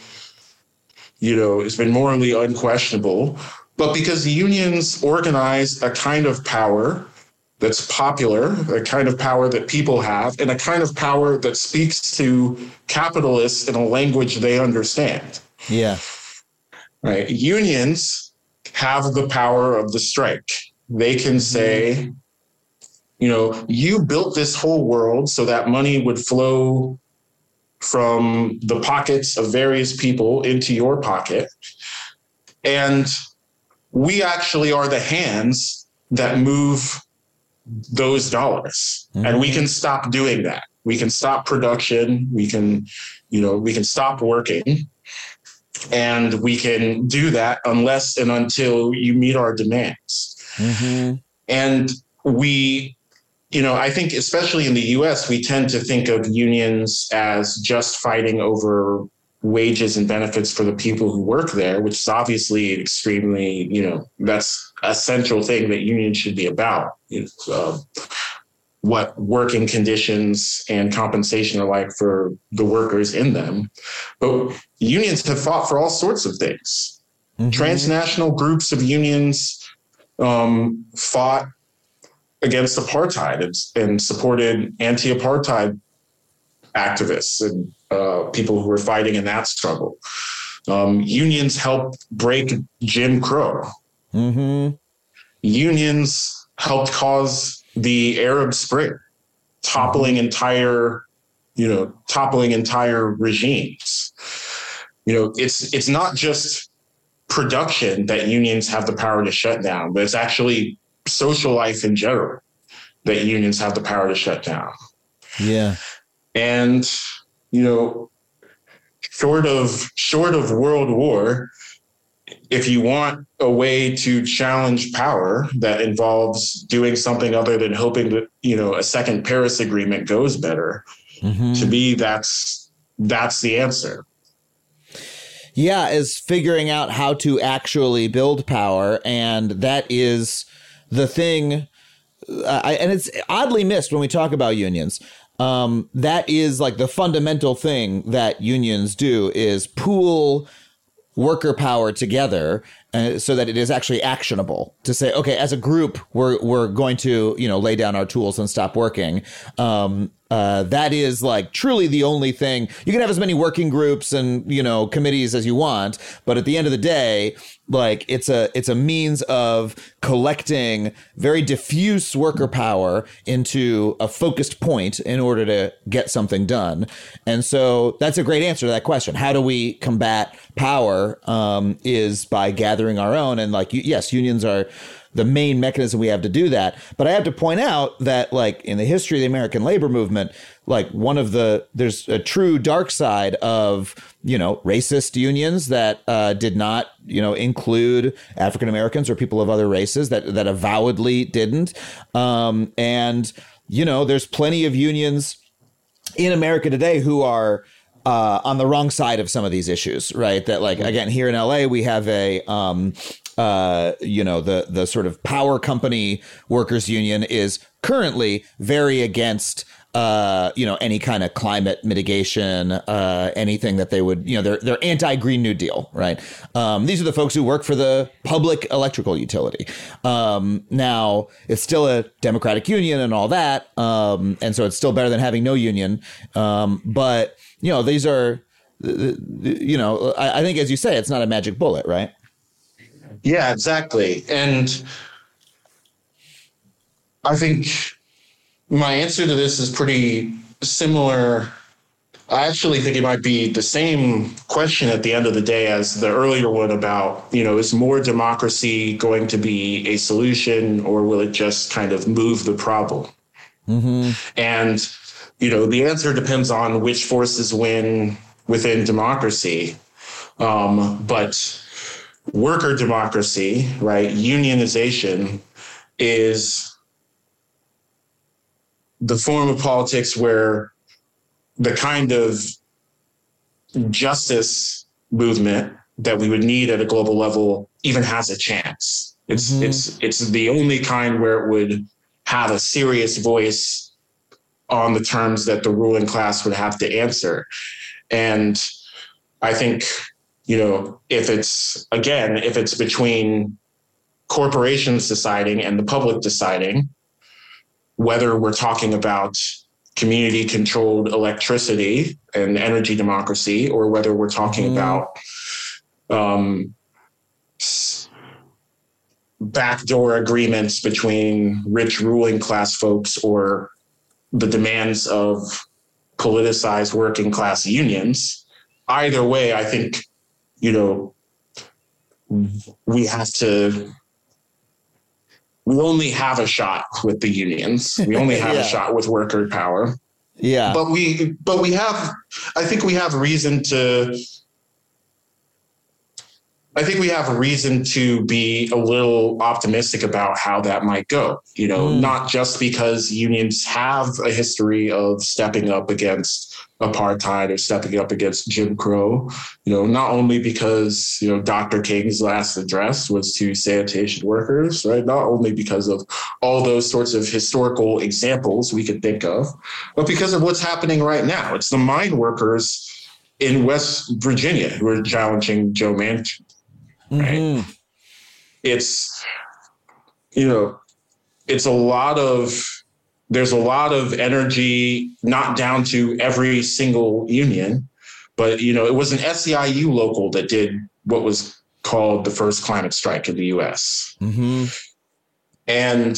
unquestionable, but because the unions organize a kind of power that's popular, a kind of power that people have, and a kind of power that speaks to capitalists in a language they understand. Yeah. Right. Unions have the power of the strike. They can say, you built this whole world so that money would flow from the pockets of various people into your pocket. And we actually are the hands that move those dollars. And we can stop doing that. We can stop production. We can stop working. And we can do that unless and until you meet our demands. And we I think especially in the US, we tend to think of unions as just fighting over wages and benefits for the people who work there, which is obviously extremely, that's a central thing that unions should be about. What working conditions and compensation are like for the workers in them. But unions have fought for all sorts of things. Mm-hmm. Transnational groups of unions fought against apartheid and supported anti-apartheid activists and people who were fighting in that struggle. Unions helped break Jim Crow. Mm-hmm. Unions helped cause the Arab Spring, toppling entire regimes. It's not just production that unions have the power to shut down, but it's actually social life in general that unions have the power to shut down. Yeah. And, short of World War, if you want a way to challenge power that involves doing something other than hoping that, a second Paris Agreement goes better, to me, that's the answer. Yeah, is figuring out how to actually build power. And that is the thing. And it's oddly missed when we talk about unions. That is like the fundamental thing that unions do is pool worker power together so that it is actually actionable to say, okay, as a group, we're going to, lay down our tools and stop working. That is like truly the only thing. You can have as many working groups and, committees as you want. But at the end of the day, like it's a means of collecting very diffuse worker power into a focused point in order to get something done. And so that's a great answer to that question. How do we combat power is by gathering our own. And like, yes, unions are the main mechanism we have to do that. But I have to point out that like in the history of the American labor movement, like there's a true dark side of, racist unions that did not, include African Americans or people of other races that avowedly didn't. And, there's plenty of unions in America today who are on the wrong side of some of these issues, right? That like, again, here in LA, we have the sort of power company workers union is currently very against, any kind of climate mitigation, anything that they would, they're anti-Green New Deal, right? These are the folks who work for the public electrical utility. Now, it's still a democratic union and all that. And so it's still better than having no union. But, these are, I think, as you say, it's not a magic bullet, right? Yeah, exactly. And I think my answer to this is pretty similar. I actually think it might be the same question at the end of the day as the earlier one about, is more democracy going to be a solution or will it just kind of move the problem? Mm-hmm. And, the answer depends on which forces win within democracy. But worker democracy, right, unionization is the form of politics where the kind of justice movement that we would need at a global level even has a chance. It's the only kind where it would have a serious voice on the terms that the ruling class would have to answer. And I think, if it's between corporations deciding and the public deciding, whether we're talking about community-controlled electricity and energy democracy, or whether we're talking about backdoor agreements between rich ruling class folks or the demands of politicized working class unions. Either way, I think, we only have a shot with the unions. We only have a shot with worker power. Yeah. But we have reason to I think we have a reason to be a little optimistic about how that might go, not just because unions have a history of stepping up against apartheid or stepping up against Jim Crow, not only because, Dr. King's last address was to sanitation workers, right? Not only because of all those sorts of historical examples we could think of, but because of what's happening right now. It's the mine workers in West Virginia who are challenging Joe Manchin. Right. Mm-hmm. It's, there's a lot of energy, not down to every single union, but, it was an SEIU local that did what was called the first climate strike in the US. Mm-hmm. And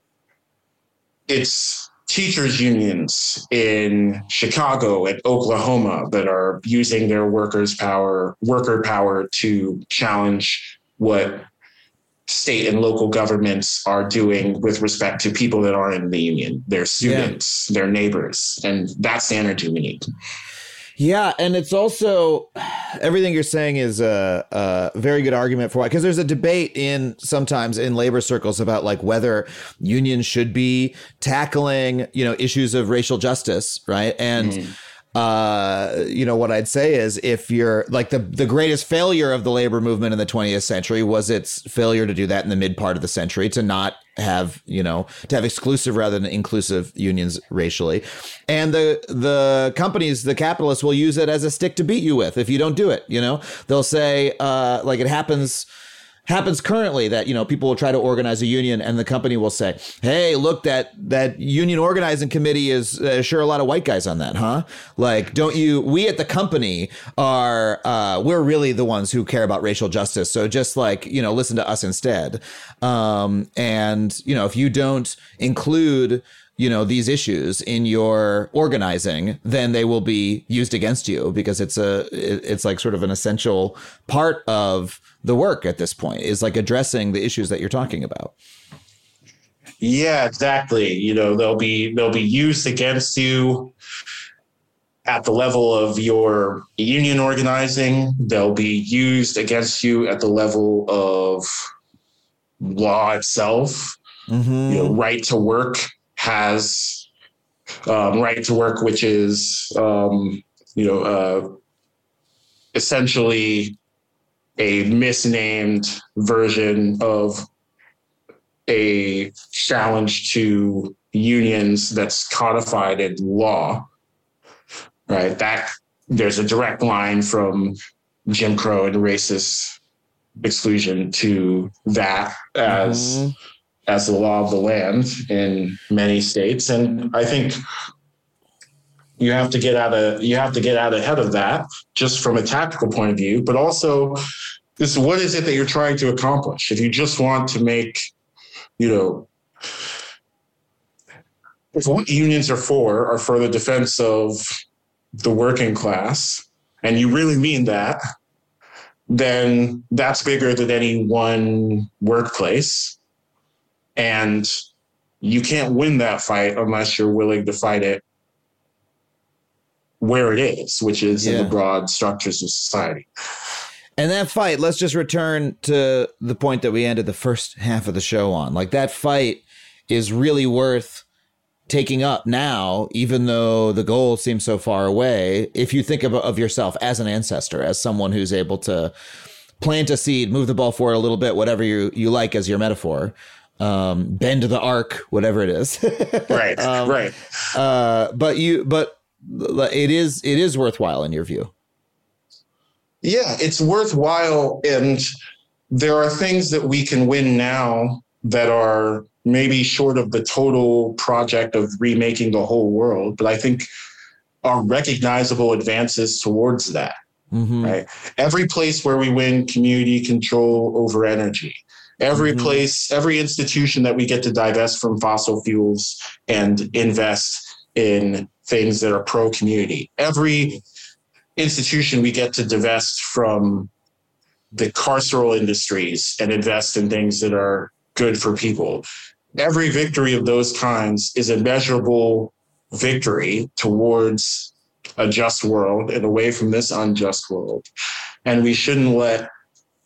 it's teachers unions in Chicago and Oklahoma that are using their worker power to challenge what state and local governments are doing with respect to people that aren't in the union, their students, their neighbors. And that's the energy we need. Yeah, and it's also, everything you're saying is a very good argument for why, because there's a debate sometimes in labor circles about like whether unions should be tackling, issues of racial justice, right? And what I'd say is, if you're like the greatest failure of the labor movement in the 20th century was its failure to do that in the mid part of the century, to not have, to have exclusive rather than inclusive unions racially. And the companies, the capitalists will use it as a stick to beat you with if you don't do it. They'll say like it happens currently that, people will try to organize a union and the company will say, hey, look, that union organizing committee is sure a lot of white guys on that, huh? Like, we at the company are, we're really the ones who care about racial justice. So just like, listen to us instead. And, if you don't include, these issues in your organizing, then they will be used against you because it's like sort of an essential part of the work at this point, is like addressing the issues that you're talking about. Yeah, exactly. They'll be used against you at the level of your union organizing. They'll be used against you at the level of law itself. Mm-hmm. Right to work has right to work, which is, essentially a misnamed version of a challenge to unions that's codified in law, right? That there's a direct line from Jim Crow and racist exclusion to that as the law of the land in many states. And I think you have to get out ahead of that, just from a tactical point of view, but also what is it that you're trying to accomplish? If you just want to make, if what unions are for the defense of the working class, and you really mean that, then that's bigger than any one workplace. And you can't win that fight unless you're willing to fight it where it is, which is in the broad structures of society. And that fight, let's just return to the point that we ended the first half of the show on. Like, that fight is really worth taking up now, even though the goal seems so far away. If you think of yourself as an ancestor, as someone who's able to plant a seed, move the ball forward a little bit, whatever you like as your metaphor, bend the arc, whatever it is. Right. Right. But it is worthwhile in your view. Yeah, it's worthwhile. And there are things that we can win now that are maybe short of the total project of remaking the whole world, but I think are recognizable advances towards that. Mm-hmm. Right. Every place where we win community control over energy, every place, every institution that we get to divest from fossil fuels and invest in things that are pro-community, every institution we get to divest from the carceral industries and invest in things that are good for people. Every victory of those kinds is a measurable victory towards a just world and away from this unjust world. And we shouldn't let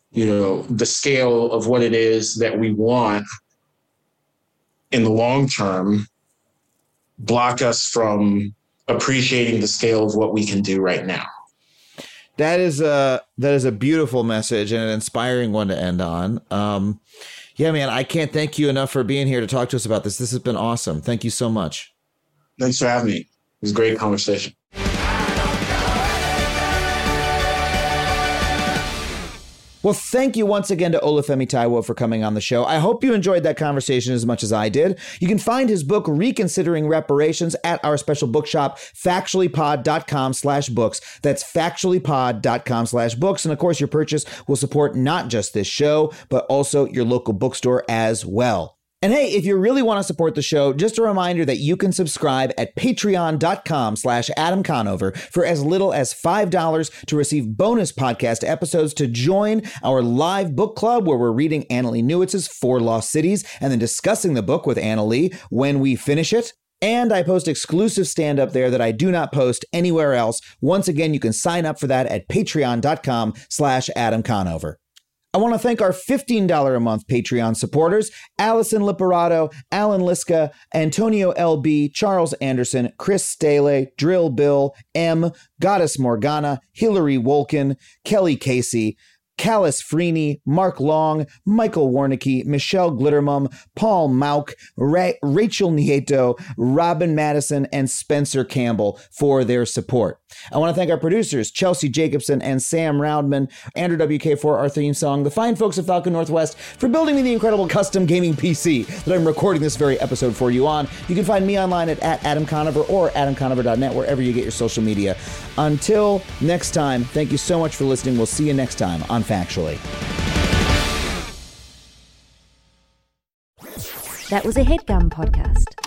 the scale of what it is that we want in the long term block us from appreciating the scale of what we can do right now. That is a beautiful message and an inspiring one to end on. Yeah, man, I can't thank you enough for being here to talk to us about this. This has been awesome. Thank you so much. Thanks for having me. It was a great conversation. Well, thank you once again to Olufemi Taiwo for coming on the show. I hope you enjoyed that conversation as much as I did. You can find his book, Reconsidering Reparations, at our special bookshop, factuallypod.com/books. That's factuallypod.com/books. And of course, your purchase will support not just this show, but also your local bookstore as well. And hey, if you really want to support the show, just a reminder that you can subscribe at patreon.com/Adam Conover for as little as $5 to receive bonus podcast episodes, to join our live book club where we're reading Annalee Newitz's 4 Lost Cities and then discussing the book with Annalee when we finish it. And I post exclusive stand-up there that I do not post anywhere else. Once again, you can sign up for that at patreon.com/Adam Conover. I want to thank our $15 a month Patreon supporters: Allison Liperato, Alan Liska, Antonio LB, Charles Anderson, Chris Staley, Drill Bill, M, Goddess Morgana, Hillary Wolkin, Kelly Casey, Callis Freeney, Mark Long, Michael Warnicki, Michelle Glittermum, Paul Mauk, Rachel Nieto, Robin Madison, and Spencer Campbell for their support. I want to thank our producers, Chelsea Jacobson and Sam Roundman, Andrew WK for our theme song, the fine folks at Falcon Northwest for building me the incredible custom gaming PC that I'm recording this very episode for you on. You can find me online at Adam Conover or adamconover.net, wherever you get your social media. Until next time, thank you so much for listening. We'll see you next time on Factually. That was a HeadGum podcast.